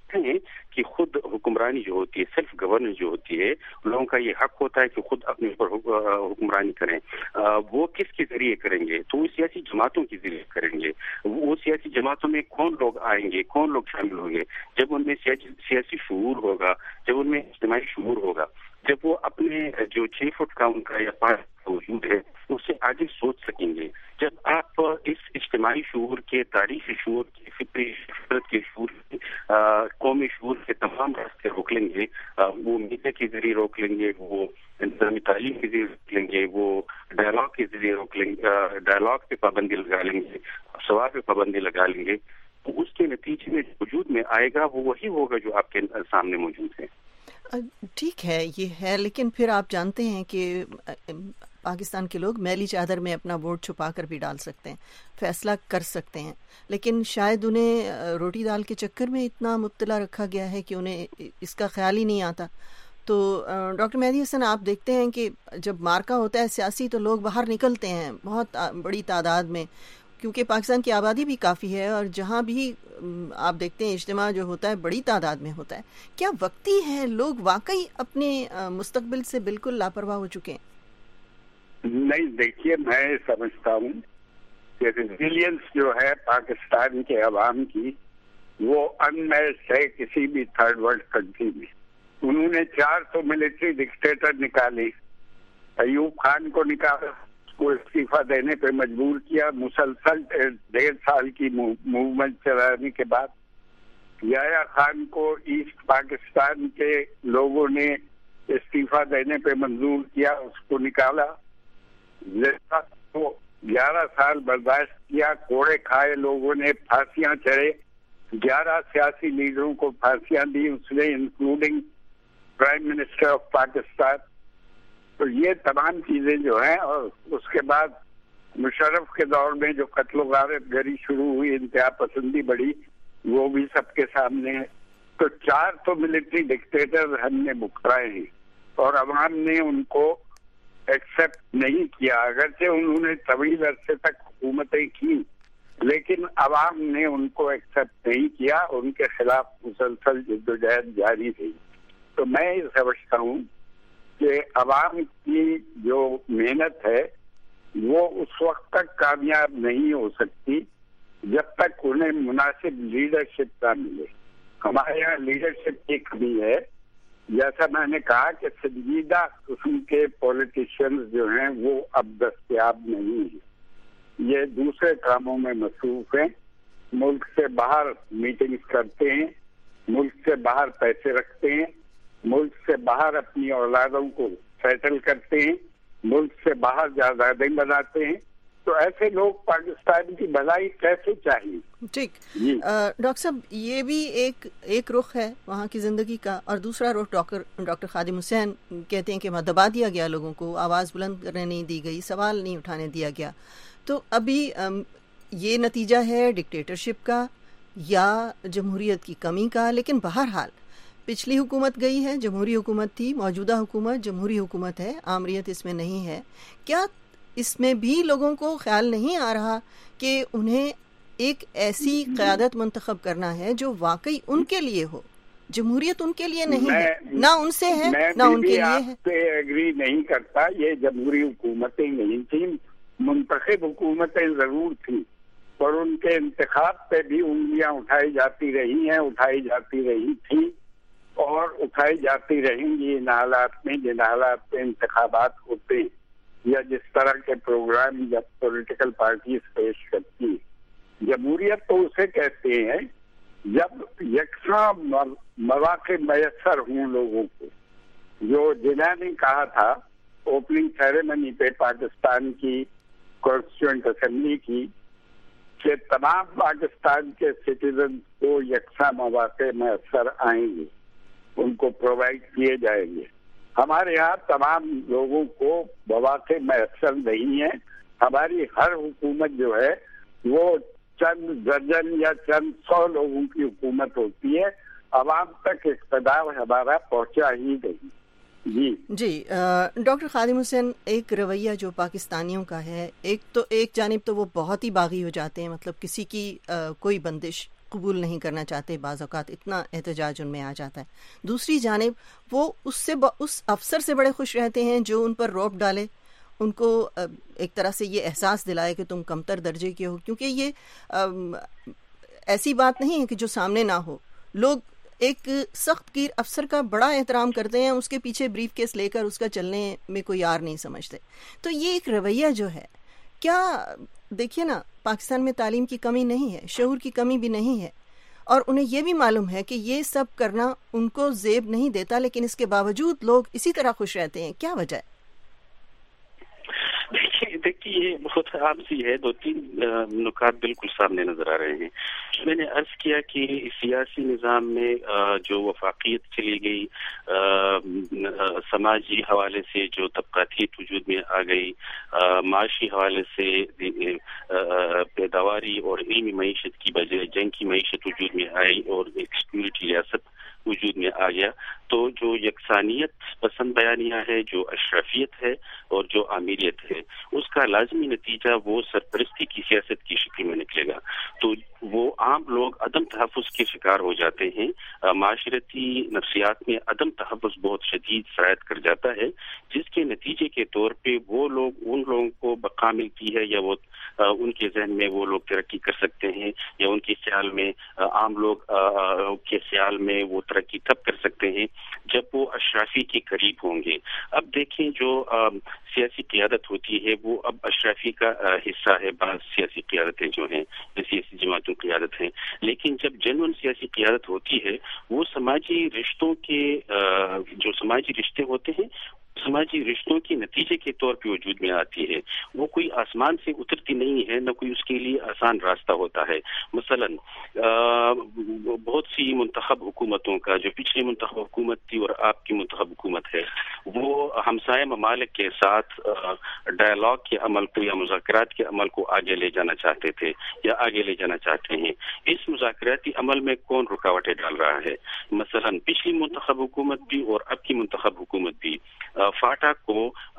ہیں کہ خود حکمرانی جو ہوتی ہے، سیلف گورننس جو ہوتی ہے، لوگوں کا یہ حق ہوتا ہے کہ خود اپنے اوپر حکمرانی کریں. وہ کس کے ذریعے کریں گے؟ تو وہ سیاسی جماعتوں کے ذریعے کریں گے. وہ سیاسی جماعتوں میں کون لوگ آئیں گے، کون لوگ شامل ہوں گے؟ جب ان میں سیاسی شعور ہوگا، جب ان میں اجتماعی شعور ہوگا، جب وہ اپنے جو چھ فٹ کا ان کا یا پانچ وجود ہے اس سے آگے سوچ سکیں گے. جب آپ اس اجتماعی شعور کے، تاریخی شعور کے، فطری فطرت کے شعور کے، قومی شعور کے تمام راستے روک لیں گے، وہ میڈیا کے ذریعے روک لیں گے، وہ انتظامی تعلیم کے ذریعے روک لیں گے، وہ ڈائلاگ کے ذریعے روک لیں گے، ڈائلاگ پہ پابندی لگا لیں گے، سوال پہ پابندی لگا لیں گے، تو اس کے نتیجے میں وجود میں آئے گا وہ وہی ہوگا جو آپ کے سامنے موجود ہے. ٹھیک ہے، یہ ہے، لیکن پھر آپ جانتے ہیں کہ پاکستان کے لوگ میلی چادر میں اپنا ووٹ چھپا کر بھی ڈال سکتے ہیں، فیصلہ کر سکتے ہیں، لیکن شاید انہیں روٹی دال کے چکر میں اتنا مبتلا رکھا گیا ہے کہ انہیں اس کا خیال ہی نہیں آتا. تو ڈاکٹر مہدی حسن، آپ دیکھتے ہیں کہ جب مارکا ہوتا ہے سیاسی تو لوگ باہر نکلتے ہیں بہت بڑی تعداد میں، کیونکہ پاکستان کی آبادی بھی کافی ہے اور جہاں بھی آپ دیکھتے ہیں اجتماع جو ہوتا ہے بڑی تعداد میں ہوتا ہے. کیا وقتی ہے لوگ واقعی اپنے مستقبل سے بالکل لاپرواہ ہو چکے ہیں؟ نہیں، دیکھیے، میں سمجھتا ہوں کہ ریزیلینس جو ہے پاکستان کے عوام کی وہ انمیچ ہے کسی بھی تھرڈ ورلڈ کنٹری میں. انہوں نے چار سو ملٹری ڈکٹیٹر نکالے، ایوب خان کو نکالا، اس کو استعفیٰ دینے پہ مجبور کیا، مسلسل ڈیڑھ سال کی موومنٹ چلانے کے بعد یحییٰ خان کو ایسٹ پاکستان کے لوگوں نے استعفیٰ دینے پہ منظور کیا، اس کو نکالا. گیارہ سال برداشت کیا، کوڑے کھائے لوگوں نے، پھانسیاں چڑھے، گیارہ سیاسی لیڈروں کو پھانسیاں دی اس نے، including prime minister of Pakistan. تو یہ تمام چیزیں جو ہیں، اور اس کے بعد مشرف کے دور میں جو قتل و غارت گری شروع ہوئی، انتہا پسندی بڑھی، وہ بھی سب کے سامنے ہے. تو چار تو ملٹری ڈکٹیٹر ہم نے بکھرائے ہیں اور عوام نے ان کو ایکسپٹ نہیں کیا. اگرچہ انہوں نے طویل عرصے تک حکومتیں کی لیکن عوام نے ان کو ایکسپٹ نہیں کیا، ان کے خلاف مسلسل جدوجہد جاری رہی. تو میں یہ سمجھتا ہوں کہ عوام کی جو محنت ہے وہ اس وقت تک کامیاب نہیں ہو سکتی جب تک انہیں مناسب لیڈرشپ نہ ملے. ہمارے یہاں لیڈرشپ کی کمی ہے. جیسا میں نے کہا کہ سنجیدہ قسم کے پولیٹیشینز جو ہیں وہ اب دستیاب نہیں ہیں، یہ دوسرے کاموں میں مصروف ہیں، ملک سے باہر میٹنگز کرتے ہیں، ملک سے باہر پیسے رکھتے ہیں، ملک سے باہر اپنی اولادوں کو سیٹل کرتے ہیں، ملک سے باہر جائیدادیں بناتے ہیں. تو ایسے لوگ پاکستان کی بھلائی کیسے چاہیے؟ ٹھیک. ڈاکٹر صاحب، یہ بھی ایک ایک رخ ہے وہاں کی زندگی کا، اور دوسرا رخ ڈاکٹر ڈاکٹر خادم حسین کہتے ہیں کہ دبا دیا گیا، لوگوں کو آواز بلند کرنے نہیں دی گئی، سوال نہیں اٹھانے دیا گیا. تو ابھی یہ نتیجہ ہے ڈکٹیٹرشپ کا یا جمہوریت کی کمی کا. لیکن بہرحال پچھلی حکومت گئی ہے، جمہوری حکومت تھی، موجودہ حکومت جمہوری حکومت ہے، آمریت اس میں نہیں ہے. کیا اس میں بھی لوگوں کو خیال نہیں آ رہا کہ انہیں ایک ایسی قیادت منتخب کرنا ہے جو واقعی ان کے لیے ہو؟ جمہوریت ان کے لیے نہیں ہے، نہ ان سے ہے نہ ان کے لیے ہے. میں بھی ایگری نہیں کرتا. یہ جمہوری حکومتیں نہیں تھیں، منتخب حکومتیں ضرور تھیں، اور ان کے انتخاب پہ بھی انگلیاں اٹھائی جاتی رہی ہیں، اٹھائی جاتی رہی تھی اور اٹھائی جاتی رہیں گی ان حالات میں جن حالات میں انتخابات ہوتے ہیں یا جس طرح کے پروگرام جب پولیٹیکل پارٹیز پیش کرتی ہیں. جمہوریت تو اسے کہتے ہیں جب یکساں مواقع میسر ہوں لوگوں کو. جو جنہوں نے کہا تھا اوپننگ سیریمنی پہ پاکستان کی کانسٹیٹیوئنٹ اسمبلی کی کہ تمام پاکستان کے سٹیزن کو یکساں مواقع میسر آئیں گے، ان کو پرووائڈ کیے جائیں گے. ہمارے یہاں تمام لوگوں کو مواقع میسر نہیں ہیں. ہماری ہر حکومت جو ہے وہ چند درجن یا چند سو لوگوں کی حکومت ہوتی ہے، عوام تک اقتدار ہمارا پہنچا ہی نہیں. جی جی ڈاکٹر خادم حسین، ایک رویہ جو پاکستانیوں کا ہے، ایک تو ایک جانب تو وہ بہت ہی باغی ہو جاتے ہیں، مطلب کسی کی کوئی بندش قبول نہیں کرنا چاہتے، بعض اوقات اتنا احتجاج ان میں آ جاتا ہے. دوسری جانب وہ اس سے اس افسر سے بڑے خوش رہتے ہیں جو ان پر روب ڈالے، ان کو ایک طرح سے یہ احساس دلائے کہ تم کمتر درجے کے ہو، کیونکہ یہ ایسی بات نہیں ہے کہ جو سامنے نہ ہو. لوگ ایک سخت گیر افسر کا بڑا احترام کرتے ہیں، اس کے پیچھے بریف کیس لے کر اس کا چلنے میں کوئی یار نہیں سمجھتے. تو یہ ایک رویہ جو ہے، کیا دیکھیے نا، پاکستان میں تعلیم کی کمی نہیں ہے، شعور کی کمی بھی نہیں ہے، اور انہیں یہ بھی معلوم ہے کہ یہ سب کرنا ان کو زیب نہیں دیتا، لیکن اس کے باوجود لوگ اسی طرح خوش رہتے ہیں. کیا وجہ ہے؟ دیکھیے یہ بہت عام سی ہے، دو تین نکات بالکل سامنے نظر آ رہے ہیں. میں نے عرض کیا کہ سیاسی نظام میں جو وفاقیت چلی گئی، سماجی حوالے سے جو طبقاتیت وجود میں آ گئی، معاشی حوالے سے پیداواری اور علمی معیشت کی بجائے جنگ کی معیشت وجود میں آئی اور ایک سیکورٹی ریاست وجود میں آ گیا، تو جو یکسانیت پسند بیانیہ ہے، جو اشرفیت ہے اور جو آمیریت ہے، اس کا لازمی نتیجہ وہ سرپرستی کی سیاست کی شکل میں نکلے گا. تو وہ عام لوگ عدم تحفظ کے شکار ہو جاتے ہیں. معاشرتی نفسیات میں عدم تحفظ بہت شدید سرایت کر جاتا ہے، جس کے نتیجے کے طور پہ وہ لوگ ان لوگوں کو بقا ملتی ہے، یا وہ ان کے ذہن میں وہ لوگ ترقی کر سکتے ہیں، یا ان کے خیال میں عام لوگ کے خیال میں وہ ترقی تب کر سکتے ہیں جب وہ اشرافی کے قریب ہوں گے. اب دیکھیں جو سیاسی قیادت ہوتی ہے وہ اب اشرافی کا حصہ ہے. بعض سیاسی قیادتیں جو ہیں سیاسی جماعتوں کی قیادت ہیں، لیکن جب جنون سیاسی قیادت ہوتی ہے وہ سماجی رشتوں کے جو سماجی رشتے ہوتے ہیں سماجی رشتوں کے نتیجے کے طور پہ وجود میں آتی ہے. وہ کوئی آسمان سے اترتی نہیں ہے، نہ کوئی اس کے لیے آسان راستہ ہوتا ہے. مثلا بہت سی منتخب حکومتوں کا، جو پچھلی منتخب حکومت تھی اور آپ کی منتخب حکومت ہے، وہ ہمسائے ممالک کے ساتھ ڈائلاگ کے عمل کو یا مذاکرات کے عمل کو آگے لے جانا چاہتے تھے یا آگے لے جانا چاہتے ہیں. اس مذاکراتی عمل میں کون رکاوٹیں ڈال رہا ہے؟ مثلا پچھلی منتخب حکومت بھی اور اب کی منتخب حکومت بھی فاٹا کو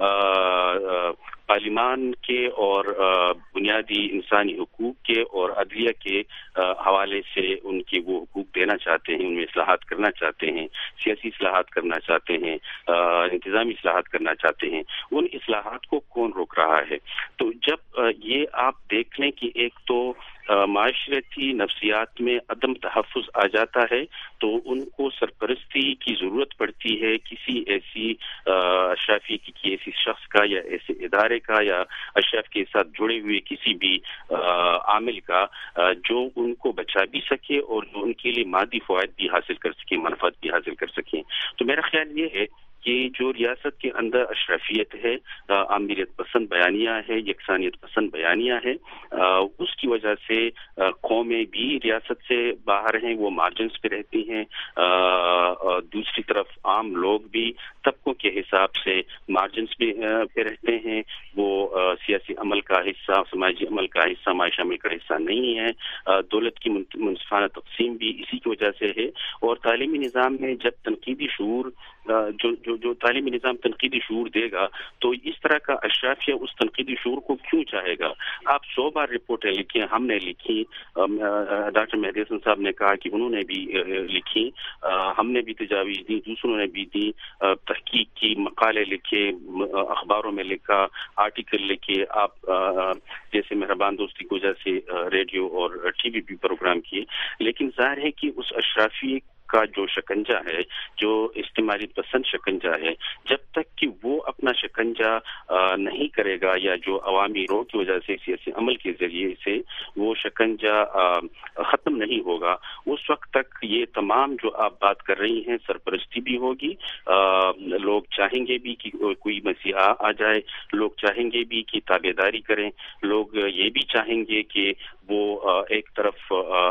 پارلیمان کے اور بنیادی انسانی حقوق کے اور عدلیہ کے حوالے سے ان کے وہ حقوق دینا چاہتے ہیں، ان میں اصلاحات کرنا چاہتے ہیں، سیاسی اصلاحات کرنا چاہتے ہیں، انتظامی اصلاحات کرنا چاہتے ہیں. ان اصلاحات کو کون روک رہا ہے؟ تو جب یہ آپ دیکھ لیں کہ ایک تو معاشرتی نفسیات میں عدم تحفظ آ جاتا ہے، تو ان کو سرپرستی کی ضرورت پڑتی ہے کسی ایسی اشرافی کی ایسی شخص کا یا ایسے ادارے کا یا اشراف کے ساتھ جڑے ہوئے کسی بھی عامل کا جو ان کو بچا بھی سکے اور جو ان کے لیے مادی فوائد بھی حاصل کر سکے، منفعت بھی حاصل کر سکیں. تو میرا خیال یہ ہے کہ جو ریاست کے اندر اشرفیت ہے، آمیریت پسند بیانیہ ہے، یکسانیت پسند بیانیہ ہے، اس کی وجہ سے قومیں بھی ریاست سے باہر ہیں، وہ مارجنز پہ رہتی ہیں. دوسری طرف عام لوگ بھی طبقوں کے حساب سے مارجنز پہ رہتے ہیں، وہ سیاسی عمل کا حصہ، سماجی عمل کا حصہ، معاشی عمل کا حصہ نہیں ہے. دولت کی منصفانہ تقسیم بھی اسی کی وجہ سے ہے. اور تعلیمی نظام میں جب تنقیدی شعور جو جو جو تعلیمی نظام تنقیدی شعور دے گا تو اس طرح کا اشرافیہ اس تنقیدی شعور کو کیوں چاہے گا؟ آپ سو بار رپورٹیں لکھیں، ہم نے لکھی، ڈاکٹر مہدی حسن صاحب نے کہا کہ انہوں نے بھی لکھی، ہم نے بھی تجاویز دی، دوسروں نے بھی دی، تحقیق کی، مقالے لکھے، اخباروں میں لکھا، آرٹیکل لکھے، آپ جیسے مہربان دوستی کی وجہ سے ریڈیو اور ٹی وی بھی پروگرام کیے. لیکن ظاہر ہے کہ اس اشرافی کا جو شکنجہ ہے، جو استعماری پسند شکنجہ ہے، جب تک کہ وہ اپنا شکنجہ نہیں کرے گا یا جو عوامی رو کی وجہ سے سیاسی عمل کے ذریعے سے وہ شکنجہ ختم نہیں ہوگا، اس وقت تک یہ تمام جو آپ بات کر رہی ہیں سرپرستی بھی ہوگی. لوگ چاہیں گے بھی کہ کوئی مسیحا آ جائے، لوگ چاہیں گے بھی کہ تابع داری کریں، لوگ یہ بھی چاہیں گے کہ وہ ایک طرف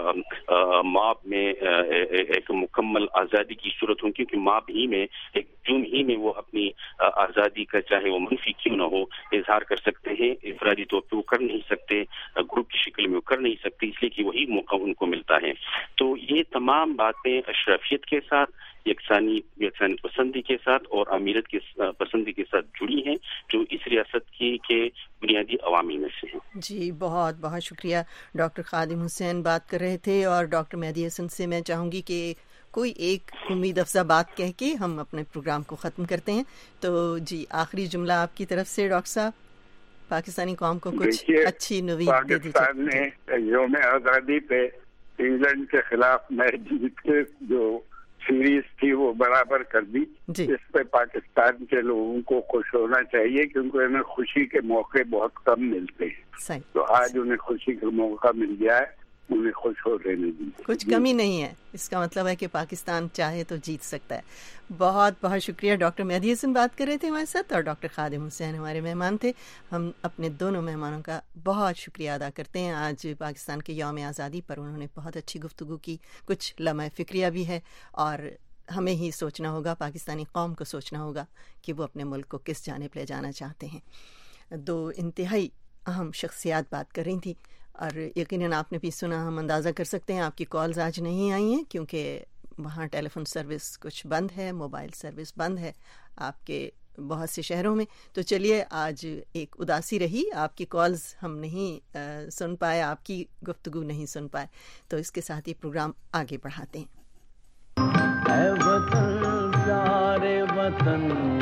ماب میں ایک مکمل آزادی کی صورت ہوں، کیونکہ ماب ہی میں ایک جون ہی میں وہ اپنی آزادی کا چاہے وہ منفی کیوں نہ ہو اظہار کر سکتے ہیں. انفرادی طور پہ وہ کر نہیں سکتے، گروپ کی شکل میں وہ کر نہیں سکتے، اس لیے کہ وہی موقع ان کو ملتا ہے. تو یہ تمام باتیں اشرفیت کے ساتھ یکسانی یکسانی پسندی کے ساتھ اور امیرت کی پسندی کے ساتھ جڑی ہیں، جو اس ریاست کی کے بنیادی عوامل میں سے ہیں۔ جی بہت بہت شکریہ۔ ڈاکٹر خادم حسین بات کر رہے تھے، اور ڈاکٹر مہدی حسن سے میں چاہوں گی کہ کوئی ایک امید افزا بات کہہ کے ہم اپنے پروگرام کو ختم کرتے ہیں۔ تو جی آخری جملہ آپ کی طرف سے ڈاکٹر صاحب، پاکستانی قوم کو کچھ اچھی نوید دے دیجیے۔ پاکستان نے یوم آزادی پہ انگلینڈ کے خلاف میچ جیت کے جو سیریز تھی وہ برابر کر دی، اس پہ پاکستان کے لوگوں کو خوش ہونا چاہیے، کیونکہ انہیں خوشی کے موقع بہت کم ملتے ہیں، تو آج انہیں خوشی کا موقع مل گیا ہے، انہیں خوش ہو رہنے دیجیے، کچھ کمی نہیں ہے۔ اس کا مطلب ہے کہ پاکستان چاہے تو جیت سکتا ہے۔ بہت بہت شکریہ۔ ڈاکٹر مہدی حسن بات کر رہے تھے ہمارے ساتھ، اور ڈاکٹر خادم حسین ہمارے مہمان تھے۔ ہم اپنے دونوں مہمانوں کا بہت شکریہ ادا کرتے ہیں۔ آج پاکستان کے یوم آزادی پر انہوں نے بہت اچھی گفتگو کی، کچھ لمحہ فکریہ بھی ہے، اور ہمیں ہی سوچنا ہوگا، پاکستانی قوم کو سوچنا ہوگا کہ وہ اپنے ملک کو کس جانب لے جانا چاہتے ہیں۔ دو انتہائی اہم شخصیات بات کر رہی تھیں، اور یقیناً آپ نے بھی سنا، ہم اندازہ کر سکتے ہیں آپ کی کالز آج نہیں آئی ہیں کیونکہ وہاں ٹیلی فون سروس کچھ بند ہے، موبائل سروس بند ہے آپ کے بہت سے شہروں میں۔ تو چلیے آج ایک اداسی رہی، آپ کی کالز ہم نہیں سن پائے، آپ کی گفتگو نہیں سن پائے، تو اس کے ساتھ یہ پروگرام آگے بڑھاتے ہیں۔ اے وطن پیارے وطن،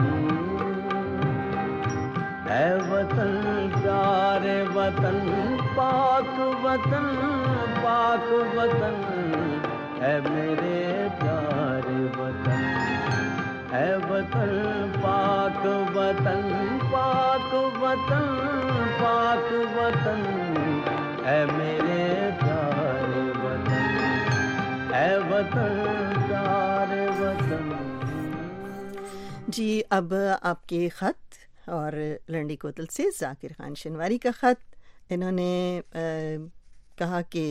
اے وطن پیارے وطن، پاک وطن پاک وطن، اے میرے پیارے وطن، اے وطن پاک وطن پاک وطن پاک وطن، اے میرے پیارے وطن، اے وطن پیارے وطن۔ جی اب آپ کے خط، اور لنڈی کوتل سے ذاکر خان شنواری کا خط۔ انہوں نے کہا کہ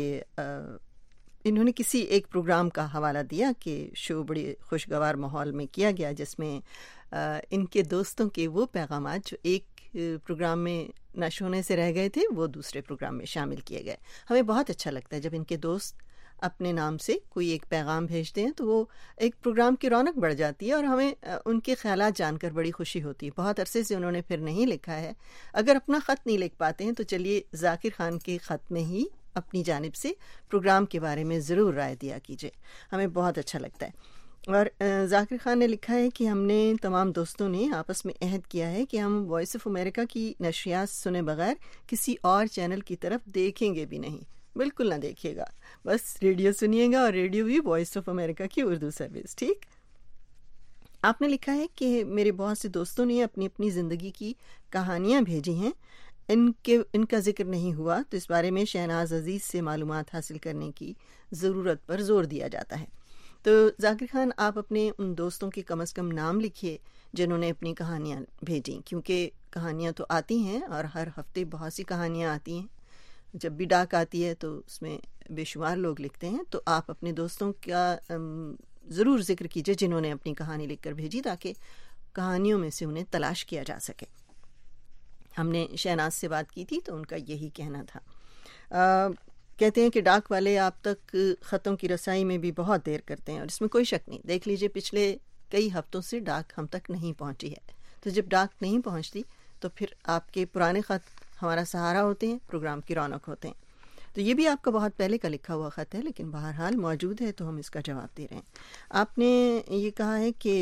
انہوں نے کسی ایک پروگرام کا حوالہ دیا کہ شو بڑی خوشگوار ماحول میں کیا گیا، جس میں ان کے دوستوں کے وہ پیغامات جو ایک پروگرام میں نشر ہونے سے رہ گئے تھے وہ دوسرے پروگرام میں شامل کیے گئے۔ ہمیں بہت اچھا لگتا ہے جب ان کے دوست اپنے نام سے کوئی ایک پیغام بھیجتے ہیں، تو وہ ایک پروگرام کی رونق بڑھ جاتی ہے، اور ہمیں ان کے خیالات جان کر بڑی خوشی ہوتی ہے۔ بہت عرصے سے انہوں نے پھر نہیں لکھا ہے، اگر اپنا خط نہیں لکھ پاتے ہیں تو چلیے ذاکر خان کے خط میں ہی اپنی جانب سے پروگرام کے بارے میں ضرور رائے دیا کیجیے، ہمیں بہت اچھا لگتا ہے۔ اور ذاکر خان نے لکھا ہے کہ ہم نے تمام دوستوں نے آپس میں عہد کیا ہے کہ ہم وائس آف امریکہ کی نشریات سنے بغیر کسی اور چینل کی طرف دیکھیں گے بھی نہیں، بالکل نہ دیکھیے گا، بس ریڈیو سنیے گا، اور ریڈیو بھی وائس آف امریکہ کی اردو سروس، ٹھیک۔ آپ نے لکھا ہے کہ میرے بہت سے دوستوں نے اپنی اپنی زندگی کی کہانیاں بھیجی ہیں، ان کے ان کا ذکر نہیں ہوا، تو اس بارے میں شہناز عزیز سے معلومات حاصل کرنے کی ضرورت پر زور دیا جاتا ہے۔ تو ذاکر خان آپ اپنے ان دوستوں کے کم از کم نام لکھیے جنہوں نے اپنی کہانیاں بھیجیں، کیونکہ کہانیاں تو آتی ہیں اور ہر ہفتے بہت سی کہانیاں آتی ہیں، جب بھی ڈاک آتی ہے تو اس میں بے شمار لوگ لکھتے ہیں، تو آپ اپنے دوستوں کا ضرور ذکر کیجئے جنہوں نے اپنی کہانی لکھ کر بھیجی، تاکہ کہانیوں میں سے انہیں تلاش کیا جا سکے۔ ہم نے شہناز سے بات کی تھی تو ان کا یہی کہنا تھا۔ آ, کہتے ہیں کہ ڈاک والے آپ تک خطوں کی رسائی میں بھی بہت دیر کرتے ہیں، اور اس میں کوئی شک نہیں، دیکھ لیجئے پچھلے کئی ہفتوں سے ڈاک ہم تک نہیں پہنچی ہے، تو جب ڈاک نہیں پہنچتی تو پھر آپ کے پرانے خط ہمارا سہارا ہوتے ہیں، پروگرام کی رونق ہوتے ہیں۔ تو یہ بھی آپ کا بہت پہلے کا لکھا ہوا خط ہے، لیکن بہرحال موجود ہے تو ہم اس کا جواب دے رہے ہیں۔ آپ نے یہ کہا ہے کہ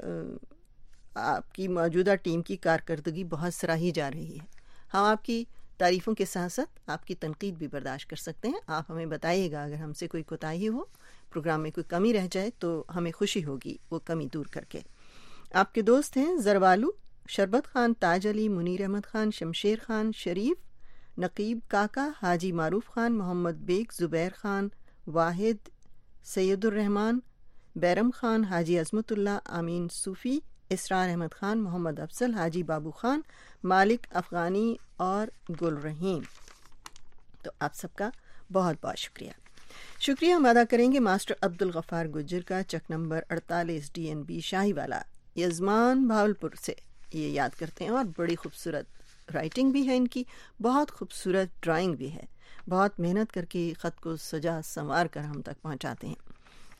آپ کی موجودہ ٹیم کی کارکردگی بہت سراہی جا رہی ہے، ہم آپ کی تعریفوں کے ساتھ ساتھ آپ کی تنقید بھی برداشت کر سکتے ہیں، آپ ہمیں بتائیے گا اگر ہم سے کوئی کوتاہی ہو، پروگرام میں کوئی کمی رہ جائے تو ہمیں خوشی ہوگی وہ کمی دور کر کے۔ آپ کے دوست ہیں زروالو، شربت خان، تاج علی، منیر احمد خان، شمشیر خان، شریف، نقیب کاکا، حاجی معروف خان، محمد بیگ، زبیر خان، واحد، سید الرحمان، بیرم خان، حاجی عظمت اللہ، امین صوفی، اسرار احمد خان، محمد افضل، حاجی بابو خان، مالک افغانی اور گل رحیم۔ تو آپ سب کا بہت بہت شکریہ۔ شکریہ ہم ادا کریں گے ماسٹر عبد الغفار گجر کا، چک نمبر اڑتالیس ڈی این بی شاہی والا، یزمان بھاولپور سے یہ یاد کرتے ہیں، اور بڑی خوبصورت رائٹنگ بھی ہے ان کی، بہت خوبصورت ڈرائنگ بھی ہے، بہت محنت کر کے خط کو سجا سنوار کر ہم تک پہنچاتے ہیں۔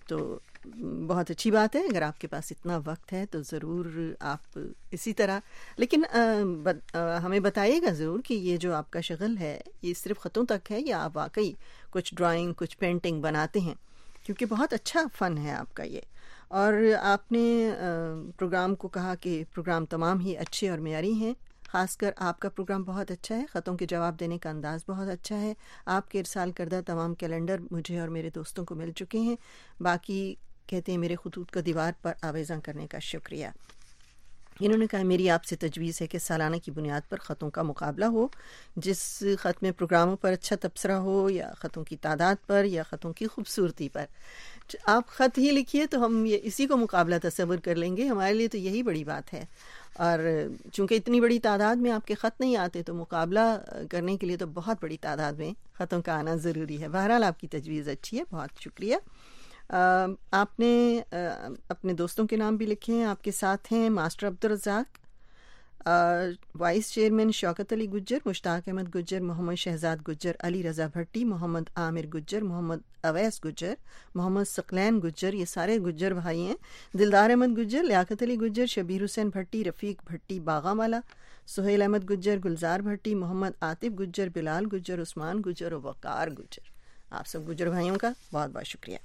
تو بہت اچھی بات ہے، اگر آپ کے پاس اتنا وقت ہے تو ضرور آپ اسی طرح، لیکن ہمیں بتائیے گا ضرور کہ یہ جو آپ کا شغل ہے یہ صرف خطوں تک ہے یا آپ واقعی کچھ ڈرائنگ کچھ پینٹنگ بناتے ہیں، کیونکہ بہت اچھا فن ہے آپ کا یہ. اور آپ نے پروگرام کو کہا کہ پروگرام تمام ہی اچھے اور معیاری ہیں، خاص کر آپ کا پروگرام بہت اچھا ہے، خطوں کے جواب دینے کا انداز بہت اچھا ہے. آپ کے ارسال کردہ تمام کیلنڈر مجھے اور میرے دوستوں کو مل چکے ہیں. باقی کہتے ہیں میرے خطوط کا دیوار پر آویزاں کرنے کا شکریہ. انہوں نے کہا میری آپ سے تجویز ہے کہ سالانہ کی بنیاد پر خطوں کا مقابلہ ہو، جس خط میں پروگراموں پر اچھا تبصرہ ہو یا خطوں کی تعداد پر یا خطوں کی خوبصورتی پر. آپ خط ہی لکھیے تو ہم یہ اسی کو مقابلہ تصور کر لیں گے، ہمارے لیے تو یہی بڑی بات ہے. اور چونکہ اتنی بڑی تعداد میں آپ کے خط نہیں آتے تو مقابلہ کرنے کے لیے تو بہت بڑی تعداد میں خطوں کا آنا ضروری ہے. بہرحال آپ کی تجویز اچھی ہے، بہت شکریہ. آپ نے اپنے دوستوں کے نام بھی لکھے ہیں. آپ کے ساتھ ہیں master Abdul Razzaq, vice chairman Shaukat Ali Gujjar, Mushtaq Ahmed Gujjar, Muhammad Shahzad Gujjar, Ali Raza Bhatti, Muhammad Aamir Gujjar, Muhammad Awais Gujjar, Muhammad Saqlain Gujjar, یہ سارے گجر بھائی ہیں. دلدار احمد گجر، لیاقت علی گجر، شبیر حسین بھٹی، رفیق بھٹی باغا والا، سہیل احمد گجر، گلزار بھٹی، محمد عاطف گجر، بلال گجر، عثمان گجر اور وقار گجر. آپ سب گجر بھائیوں کا بہت بہت شکریہ.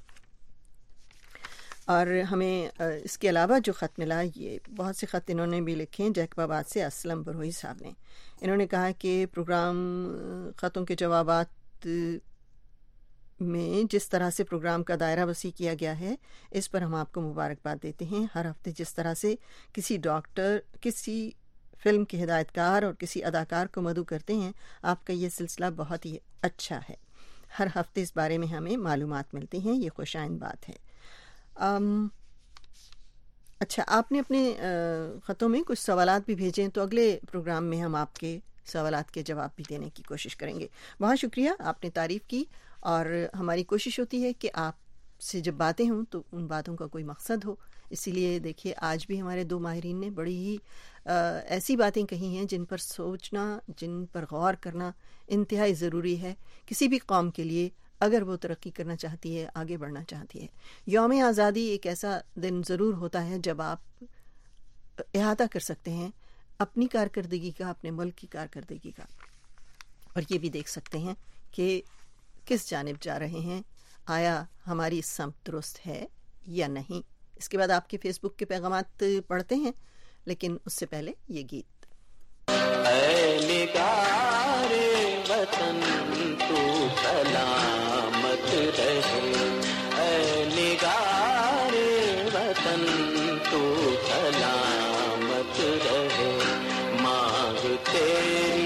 اور ہمیں اس کے علاوہ جو خط ملا، یہ بہت سے خط انہوں نے بھی لکھے ہیں. جیکب آباد سے اسلم بروئی صاحب نے انہوں نے کہا کہ پروگرام خطوں کے جوابات میں جس طرح سے پروگرام کا دائرہ وسیع کیا گیا ہے اس پر ہم آپ کو مبارکباد دیتے ہیں. ہر ہفتے جس طرح سے کسی ڈاکٹر، کسی فلم کے ہدایت کار اور کسی اداکار کو مدعو کرتے ہیں، آپ کا یہ سلسلہ بہت ہی اچھا ہے. ہر ہفتے اس بارے میں ہمیں معلومات ملتی ہیں، یہ خوشائند بات ہے. um, اچھا، آپ نے اپنے خطوں میں کچھ سوالات بھی بھیجے ہیں تو اگلے پروگرام میں ہم آپ کے سوالات کے جواب بھی دینے کی کوشش کریں گے. بہت شکریہ، آپ نے تعریف کی، اور ہماری کوشش ہوتی ہے کہ آپ سے جب باتیں ہوں تو ان باتوں کا کوئی مقصد ہو. اسی لیے دیکھیے آج بھی ہمارے دو ماہرین نے بڑی ہی ایسی باتیں کہی ہیں جن پر سوچنا، جن پر غور کرنا انتہائی ضروری ہے کسی بھی قوم کے لیے اگر وہ ترقی کرنا چاہتی ہے، آگے بڑھنا چاہتی ہے. یوم آزادی ایک ایسا دن ضرور ہوتا ہے جب آپ احاطہ کر سکتے ہیں اپنی کارکردگی کا، اپنے ملک کی کارکردگی کا، اور یہ بھی دیکھ سکتے ہیں کہ کس جانب جا رہے ہیں، آیا ہماری سمت درست ہے یا نہیں. اس کے بعد آپ کے فیس بک کے پیغامات پڑھتے ہیں، لیکن اس سے پہلے یہ گیت. اے نگار وطن تو سلامت رہے، اے نگار وطن تو سلامت رہے، مانگ تیری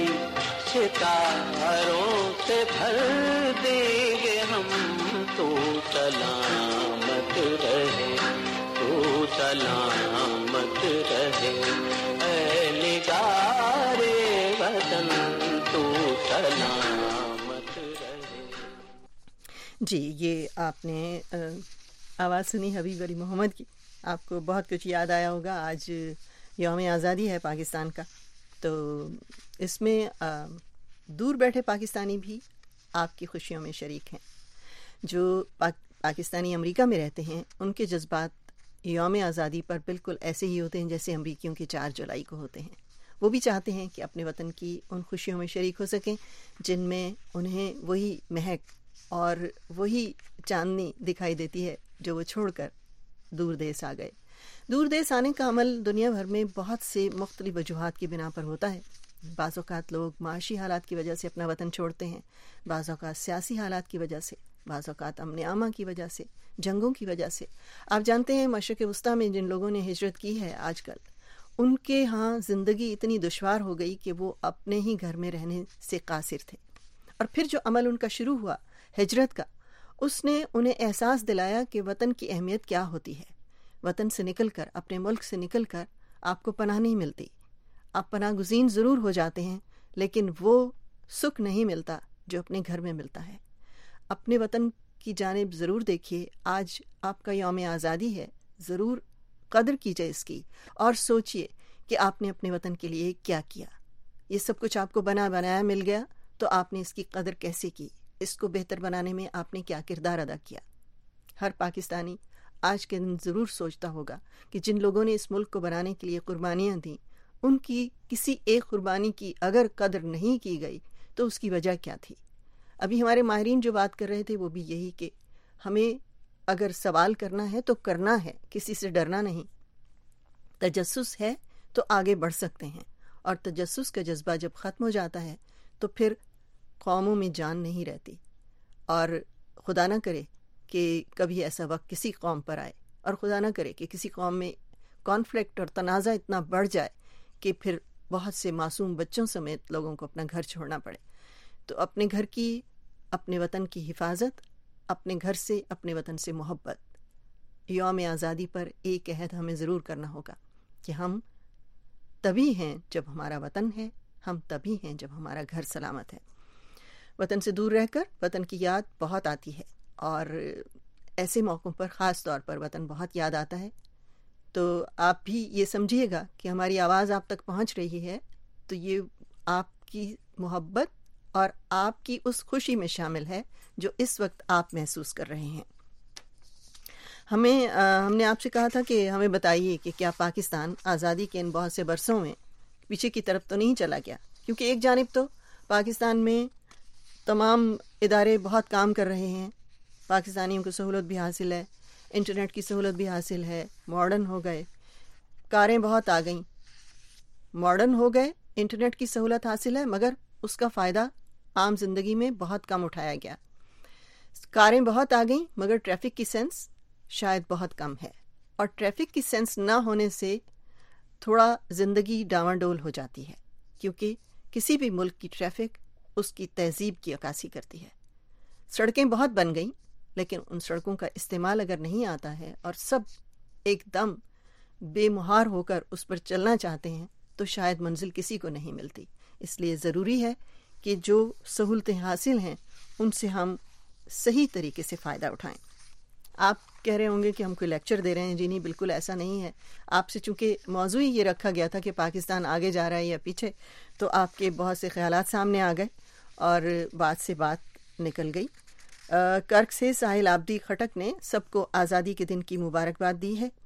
ستاروں سے بھر دیں گے ہم، تو سلامت رہے، تو سلامت رہے، اے نگار وطن تو سلامت رہے. جی، یہ آپ نے آواز سنی حبیب علی محمد کی. آپ کو بہت کچھ یاد آیا ہوگا، آج یوم آزادی ہے پاکستان کا، تو اس میں دور بیٹھے پاکستانی بھی آپ کی خوشیوں میں شریک ہیں. جو پاکستانی امریکہ میں رہتے ہیں ان کے جذبات یوم آزادی پر بالکل ایسے ہی ہوتے ہیں جیسے امریکیوں کے چار جولائی کو ہوتے ہیں. وہ بھی چاہتے ہیں کہ اپنے وطن کی ان خوشیوں میں شریک ہو سکیں جن میں انہیں وہی مہک اور وہی چاندنی دکھائی دیتی ہے جو وہ چھوڑ کر دور دیس آ گئے. دور دیس آنے کا عمل دنیا بھر میں بہت سے مختلف وجوہات کی بنا پر ہوتا ہے. بعض اوقات لوگ معاشی حالات کی وجہ سے اپنا وطن چھوڑتے ہیں، بعض اوقات سیاسی حالات کی وجہ سے، بعض اوقات امن عامہ کی وجہ سے، جنگوں کی وجہ سے. آپ جانتے ہیں مشرق وسطیٰ میں جن لوگوں نے ہجرت کی ہے آج کل، ان کے ہاں زندگی اتنی دشوار ہو گئی کہ وہ اپنے ہی گھر میں رہنے سے قاصر تھے. اور پھر جو عمل ان کا شروع ہوا ہجرت کا، اس نے انہیں احساس دلایا کہ وطن کی اہمیت کیا ہوتی ہے. وطن سے نکل کر، اپنے ملک سے نکل کر آپ کو پناہ نہیں ملتی. آپ پناہ گزین ضرور ہو جاتے ہیں، لیکن وہ سکھ نہیں ملتا جو اپنے گھر میں ملتا ہے. اپنے وطن کی جانب ضرور دیکھیے. آج آپ کا یوم آزادی ہے، ضرور قدر کیجئے اس کی، اور سوچئے کہ آپ نے اپنے وطن کے لیے کیا کیا. یہ سب کچھ آپ کو بنا بنایا مل گیا تو آپ نے اس کی قدر کیسے کی، اس کو بہتر بنانے میں آپ نے کیا کردار ادا کیا. ہر پاکستانی آج کے دن ضرور سوچتا ہوگا کہ جن لوگوں نے اس ملک کو بنانے کے لیے قربانیاں دیں، ان کی کسی ایک قربانی کی اگر قدر نہیں کی گئی تو اس کی وجہ کیا تھی۔ ابھی ہمارے ماہرین جو بات کر رہے تھے وہ بھی یہی کہ ہمیں اگر سوال کرنا ہے تو کرنا ہے، کسی سے ڈرنا نہیں۔ تجسس ہے تو آگے بڑھ سکتے ہیں، اور تجسس کا جذبہ جب ختم ہو جاتا ہے تو پھر قوموں میں جان نہیں رہتی، اور خدا نہ کرے کہ کبھی ایسا وقت کسی قوم پر آئے، اور خدا نہ کرے کہ کسی قوم میں کانفلکٹ اور تنازع اتنا بڑھ جائے کہ پھر بہت سے معصوم بچوں سمیت لوگوں کو اپنا گھر چھوڑنا پڑے۔ تو اپنے گھر کی، اپنے وطن کی حفاظت، اپنے گھر سے، اپنے وطن سے محبت، یوم آزادی پر ایک عہد ہمیں ضرور کرنا ہوگا کہ ہم تبھی ہیں جب ہمارا وطن ہے، ہم تبھی ہیں جب ہمارا گھر سلامت ہے۔ وطن سے دور رہ کر وطن کی یاد بہت آتی ہے، اور ایسے موقعوں پر خاص طور پر وطن بہت یاد آتا ہے۔ تو آپ بھی یہ سمجھیے گا کہ ہماری آواز آپ تک پہنچ رہی ہے تو یہ آپ کی محبت اور آپ کی اس خوشی میں شامل ہے جو اس وقت آپ محسوس کر رہے ہیں۔ ہمیں ہم نے آپ سے کہا تھا کہ ہمیں بتائیے کہ کیا پاکستان آزادی کے ان بہت سے برسوں میں پیچھے کی طرف تو نہیں چلا گیا، کیونکہ ایک جانب تو پاکستان میں تمام ادارے بہت کام کر رہے ہیں، پاکستانیوں کو سہولت بھی حاصل ہے، انٹرنیٹ کی سہولت بھی حاصل ہے، ماڈرن ہو گئے، کاریں بہت آ گئیں، ماڈرن ہو گئے، انٹرنیٹ کی سہولت حاصل ہے، مگر اس کا فائدہ عام زندگی میں بہت کم اٹھایا گیا۔ کاریں بہت آ گئیں مگر ٹریفک کی سینس شاید بہت کم ہے، اور ٹریفک کی سینس نہ ہونے سے تھوڑا زندگی ڈاواڈول ہو جاتی ہے، کیونکہ کسی بھی ملک کی ٹریفک اس کی تہذیب کی عکاسی کرتی ہے۔ سڑکیں بہت بن گئیں، لیکن ان سڑکوں کا استعمال اگر نہیں آتا ہے اور سب ایک دم بے مہار ہو کر اس پر چلنا چاہتے ہیں تو شاید منزل کسی کو نہیں ملتی۔ اس لیے ضروری ہے کہ جو سہولتیں حاصل ہیں ان سے ہم صحیح طریقے سے فائدہ اٹھائیں۔ آپ کہہ رہے ہوں گے کہ ہم کوئی لیکچر دے رہے ہیں، جی نہیں، بالکل ایسا نہیں ہے۔ آپ سے چونکہ موضوع ہی یہ رکھا گیا تھا کہ پاکستان آگے جا رہا ہے یا پیچھے، تو آپ کے بہت سے خیالات سامنے آ گئے اور بات سے بات نکل گئی۔ کرک سے ساحل آبدی خٹک نے سب کو آزادی کے دن کی مبارکباد دی ہے۔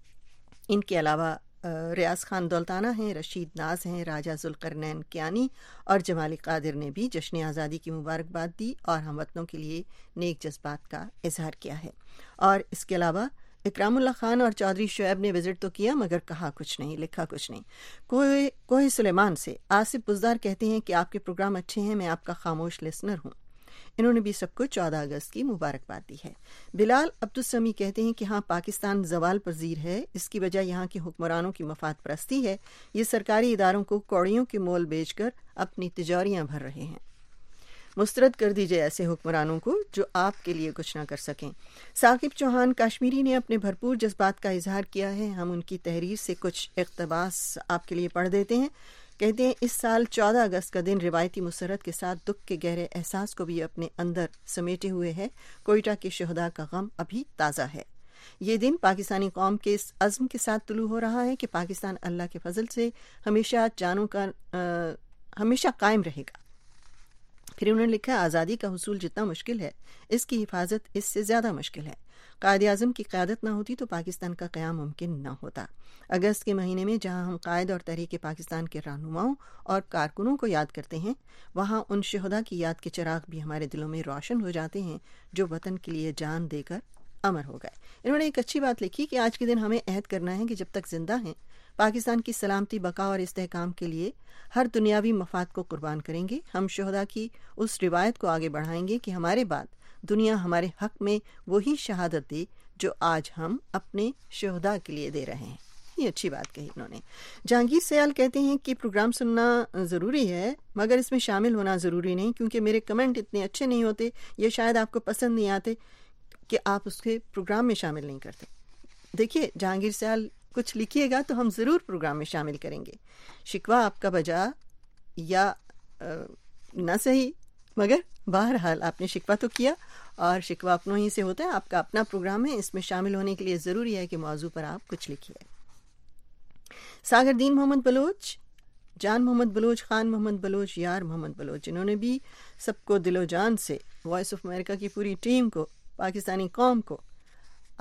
ان کے علاوہ ریاض خان دولتانہ ہیں، رشید ناز ہیں، راجہ ذوالقرنین کیانی اور جمالی قادر نے بھی جشن آزادی کی مبارکباد دی اور ہم وطنوں کے لیے نیک جذبات کا اظہار کیا ہے۔ اور اس کے علاوہ اکرام اللہ خان اور چودھری شعیب نے وزٹ تو کیا مگر کہا کچھ نہیں، لکھا کچھ نہیں۔ کوہ کوہ سلیمان سے آصف بزدار کہتے ہیں کہ آپ کے پروگرام اچھے ہیں، میں آپ کا خاموش لسنر ہوں۔ انہوں نے بھی سب کو چودہ اگست کی مبارکباد دی ہے۔ بلال عبدالسمی کہتے ہیں کہ ہاں، پاکستان زوال پذیر ہے، اس کی وجہ یہاں کے حکمرانوں کی مفاد پرستی ہے، یہ سرکاری اداروں کو کوڑیوں کے مول بیچ کر اپنی تجاریاں بھر رہے ہیں۔ مسترد کر دیجئے ایسے حکمرانوں کو جو آپ کے لیے کچھ نہ کر سکیں۔ ثاقب چوہان کشمیری نے اپنے بھرپور جذبات کا اظہار کیا ہے، ہم ان کی تحریر سے کچھ اقتباس آپ کے لیے پڑھ دیتے ہیں۔ کہتے ہیں اس سال چودہ اگست کا دن روایتی مسرت کے ساتھ دکھ کے گہرے احساس کو بھی اپنے اندر سمیٹے ہوئے ہے۔ کوئٹہ کے شہداء کا غم ابھی تازہ ہے۔ یہ دن پاکستانی قوم کے اس عزم کے ساتھ طلوع ہو رہا ہے کہ پاکستان اللہ کے فضل سے ہمیشہ جانوں کا ہمیشہ قائم رہے گا۔ پھر انہوں نے لکھا، آزادی کا حصول جتنا مشکل ہے، اس کی حفاظت اس سے زیادہ مشکل ہے۔ قائد اعظم کی قیادت نہ ہوتی تو پاکستان کا قیام ممکن نہ ہوتا۔ اگست کے مہینے میں جہاں ہم قائد اور تحریک پاکستان کے رہنماؤں اور کارکنوں کو یاد کرتے ہیں، وہاں ان شہداء کی یاد کے چراغ بھی ہمارے دلوں میں روشن ہو جاتے ہیں جو وطن کے لیے جان دے کر امر ہو گئے۔ انہوں نے ایک اچھی بات لکھی کہ آج کے دن ہمیں عہد کرنا ہے کہ جب تک زندہ ہیں پاکستان کی سلامتی، بقا اور استحکام کے لیے ہر دنیاوی مفاد کو قربان کریں گے۔ ہم شہداء کی اس روایت کو آگے بڑھائیں گے کہ ہمارے بعد دنیا ہمارے حق میں وہی شہادت دے جو آج ہم اپنے شہداء کے لیے دے رہے ہیں۔ یہ اچھی بات کہی انہوں نے۔ جہانگیر سیال کہتے ہیں کہ پروگرام سننا ضروری ہے مگر اس میں شامل ہونا ضروری نہیں، کیونکہ میرے کمنٹ اتنے اچھے نہیں ہوتے یا شاید آپ کو پسند نہیں آتے کہ آپ اس کے پروگرام میں شامل نہیں کرتے۔ دیکھیے جہانگیر سیال، کچھ لکھیے گا تو ہم ضرور پروگرام میں شامل کریں گے۔ شکوہ آپ کا بجا یا نہ صحیح، مگر بہرحال آپ نے شکوہ تو کیا اور شکوہ اپنوں ہی سے ہوتا ہے۔ آپ کا اپنا پروگرام ہے، اس میں شامل ہونے کے لیے ضروری ہے کہ موضوع پر آپ کچھ لکھیے۔ ساگر دین محمد بلوچ، جان محمد بلوچ، خان محمد بلوچ، یار محمد بلوچ، جنہوں نے بھی سب کو دل و جان سے، وائس آف امریکہ کی پوری ٹیم کو، پاکستانی قوم کو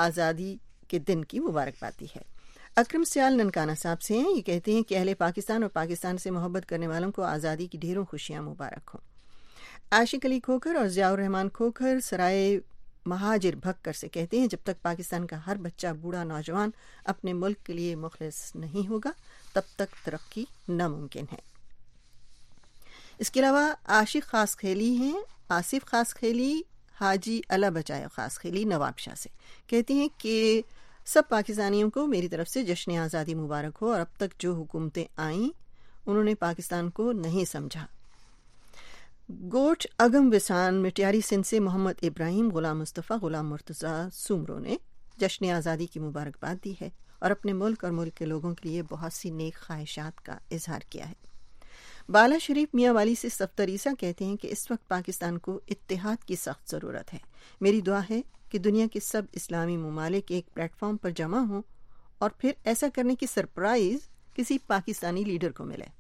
آزادی کے دن کی مبارکباد دی ہے۔ اکرم سیال ننکانہ صاحب سے ہیں، یہ کہتے ہیں کہ اہل پاکستان اور پاکستان سے محبت کرنے والوں کو آزادی کی ڈھیروں خوشیاں مبارک ہوں۔ عاشق علی کھوکھر اور ضیاء الرحمان کھوکھر سرائے مہاجر بھکر سے کہتے ہیں جب تک پاکستان کا ہر بچہ بوڑھا نوجوان اپنے ملک کے لیے مخلص نہیں ہوگا تب تک ترقی ناممکن ہے۔ اس کے علاوہ عاشق خاص خیلی ہیں، آصف خاص خیلی حاجی اللہ بچائے خاص خیلی نواب شاہ سے کہتے ہیں کہ سب پاکستانیوں کو میری طرف سے جشن آزادی مبارک ہو، اور اب تک جو حکومتیں آئیں انہوں نے پاکستان کو نہیں سمجھا۔ گوٹ اگم وسان مٹیاری سندھ سے محمد ابراہیم غلام مصطفیٰ غلام مرتضیٰ سومرو نے جشن آزادی کی مبارکباد دی ہے اور اپنے ملک اور ملک کے لوگوں کے لیے بہت سی نیک خواہشات کا اظہار کیا ہے۔ بالا شریف میاں والی سے صفدر عیسیٰ کہتے ہیں کہ اس وقت پاکستان کو اتحاد کی سخت ضرورت ہے۔ میری دعا ہے کہ دنیا کے سب اسلامی ممالک ایک پلیٹ فارم پر جمع ہوں اور پھر ایسا کرنے کی سرپرائز کسی پاکستانی لیڈر کو ملے۔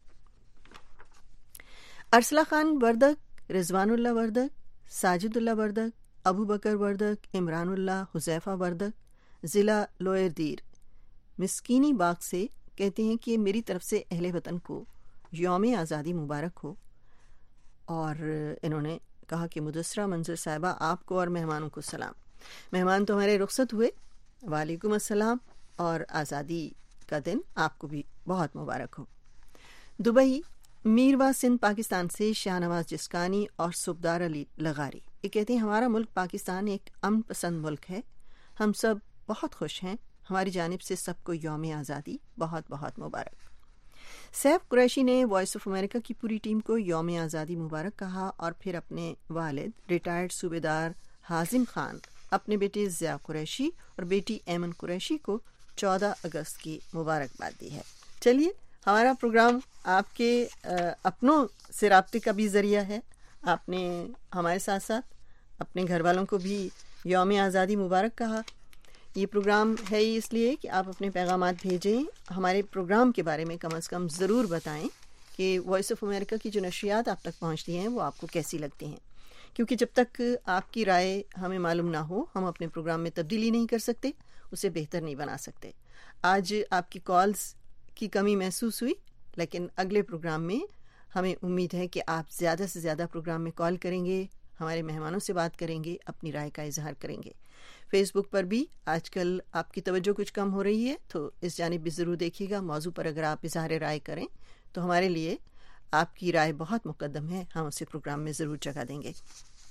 ارسلہ خان وردک، رضوان اللہ وردک، ساجد اللہ وردک، ابو بکر وردک، عمران اللہ حذیفہ وردک، ضلع لوئر دیر مسکینی باغ سے کہتے ہیں کہ میری طرف سے اہل وطن کو یوم آزادی مبارک ہو، اور انہوں نے کہا کہ مدثرہ منظر صاحبہ آپ کو اور مہمانوں کو سلام۔ مہمان تو ہمارے رخصت ہوئے، وعلیکم السلام، اور آزادی کا دن آپ کو بھی بہت مبارک ہو۔ دبئی میروا سندھ پاکستان سے شاہ نواز جسکانی اور صبدار علی لغاری یہ کہتے ہیں ہمارا ملک پاکستان ایک امن پسند ملک ہے، ہم سب بہت خوش ہیں، ہماری جانب سے سب کو یوم آزادی بہت بہت مبارک۔ سیف قریشی نے وائس آف امریکہ کی پوری ٹیم کو یوم آزادی مبارک کہا، اور پھر اپنے والد ریٹائرڈ صوبیدار حازم خان، اپنے بیٹے ضیاء قریشی اور بیٹی ایمن قریشی کو چودہ اگست کی مبارکباد دی ہے۔ چلیے، ہمارا پروگرام آپ کے اپنوں سے رابطے کا بھی ذریعہ ہے، آپ نے ہمارے ساتھ ساتھ اپنے گھر والوں کو بھی یوم آزادی مبارک کہا۔ یہ پروگرام ہے ہی اس لیے کہ آپ اپنے پیغامات بھیجیں، ہمارے پروگرام کے بارے میں کم از کم ضرور بتائیں کہ وائس آف امریکہ کی جو نشریات آپ تک پہنچتی ہیں وہ آپ کو کیسی لگتی ہیں، کیونکہ جب تک آپ کی رائے ہمیں معلوم نہ ہو ہم اپنے پروگرام میں تبدیلی نہیں کر سکتے، اسے بہتر نہیں بنا سکتے۔ آج آپ کی کالز کی کمی محسوس ہوئی، لیکن اگلے پروگرام میں ہمیں امید ہے کہ آپ زیادہ سے زیادہ پروگرام میں کال کریں گے، ہمارے مہمانوں سے بات کریں گے، اپنی رائے کا اظہار کریں گے۔ فیس بک پر بھی آج کل آپ کی توجہ کچھ کم ہو رہی ہے، تو اس جانب بھی ضرور دیکھیے گا۔ موضوع پر اگر آپ اظہار رائے کریں تو ہمارے لیے آپ کی رائے بہت مقدم ہے، ہم اسے پروگرام میں ضرور جگہ دیں گے۔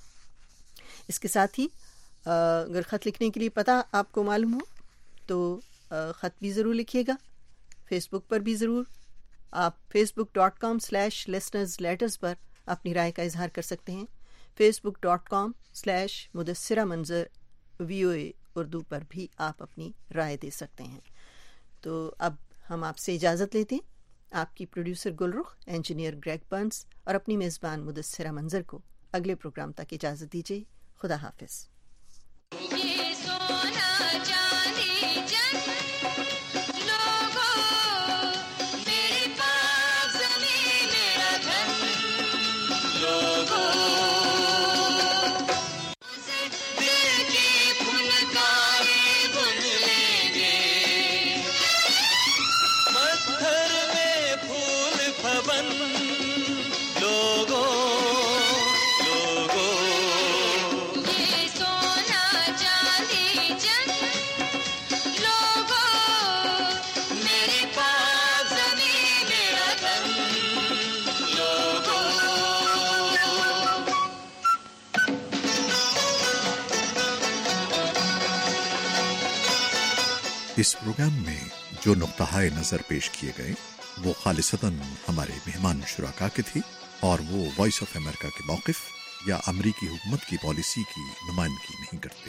اس کے ساتھ ہی اگر خط لکھنے کے لیے پتہ آپ کو معلوم ہو تو خط بھی ضرور لکھیے گا۔ فیس بک پر بھی ضرور آپ Facebook dot com slash listeners letters پر اپنی رائے کا اظہار کر سکتے ہیں۔ Facebook dot com slash Mudassira Manzar V او اے اردو پر بھی آپ اپنی رائے دے سکتے ہیں۔ تو اب ہم آپ سے اجازت لیتے ہیں، آپ کی producer Gulrukh, engineer Greg Burns اور اپنی میزبان مدثرہ منظر کو اگلے پروگرام تک اجازت دیجیے۔ خدا حافظ۔ اس پروگرام میں جو نقطۂ نظر پیش کیے گئے وہ خالصتاً ہمارے مہمان شرکا کے تھے، اور وہ وائس آف امریکہ کے موقف یا امریکی حکومت کی پالیسی کی نمائندگی نہیں کرتے۔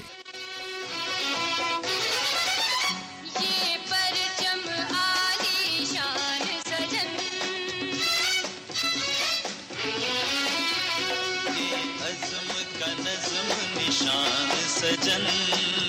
یہ پرچم عالی شان سجن، عزم کا نظم نشان سجن،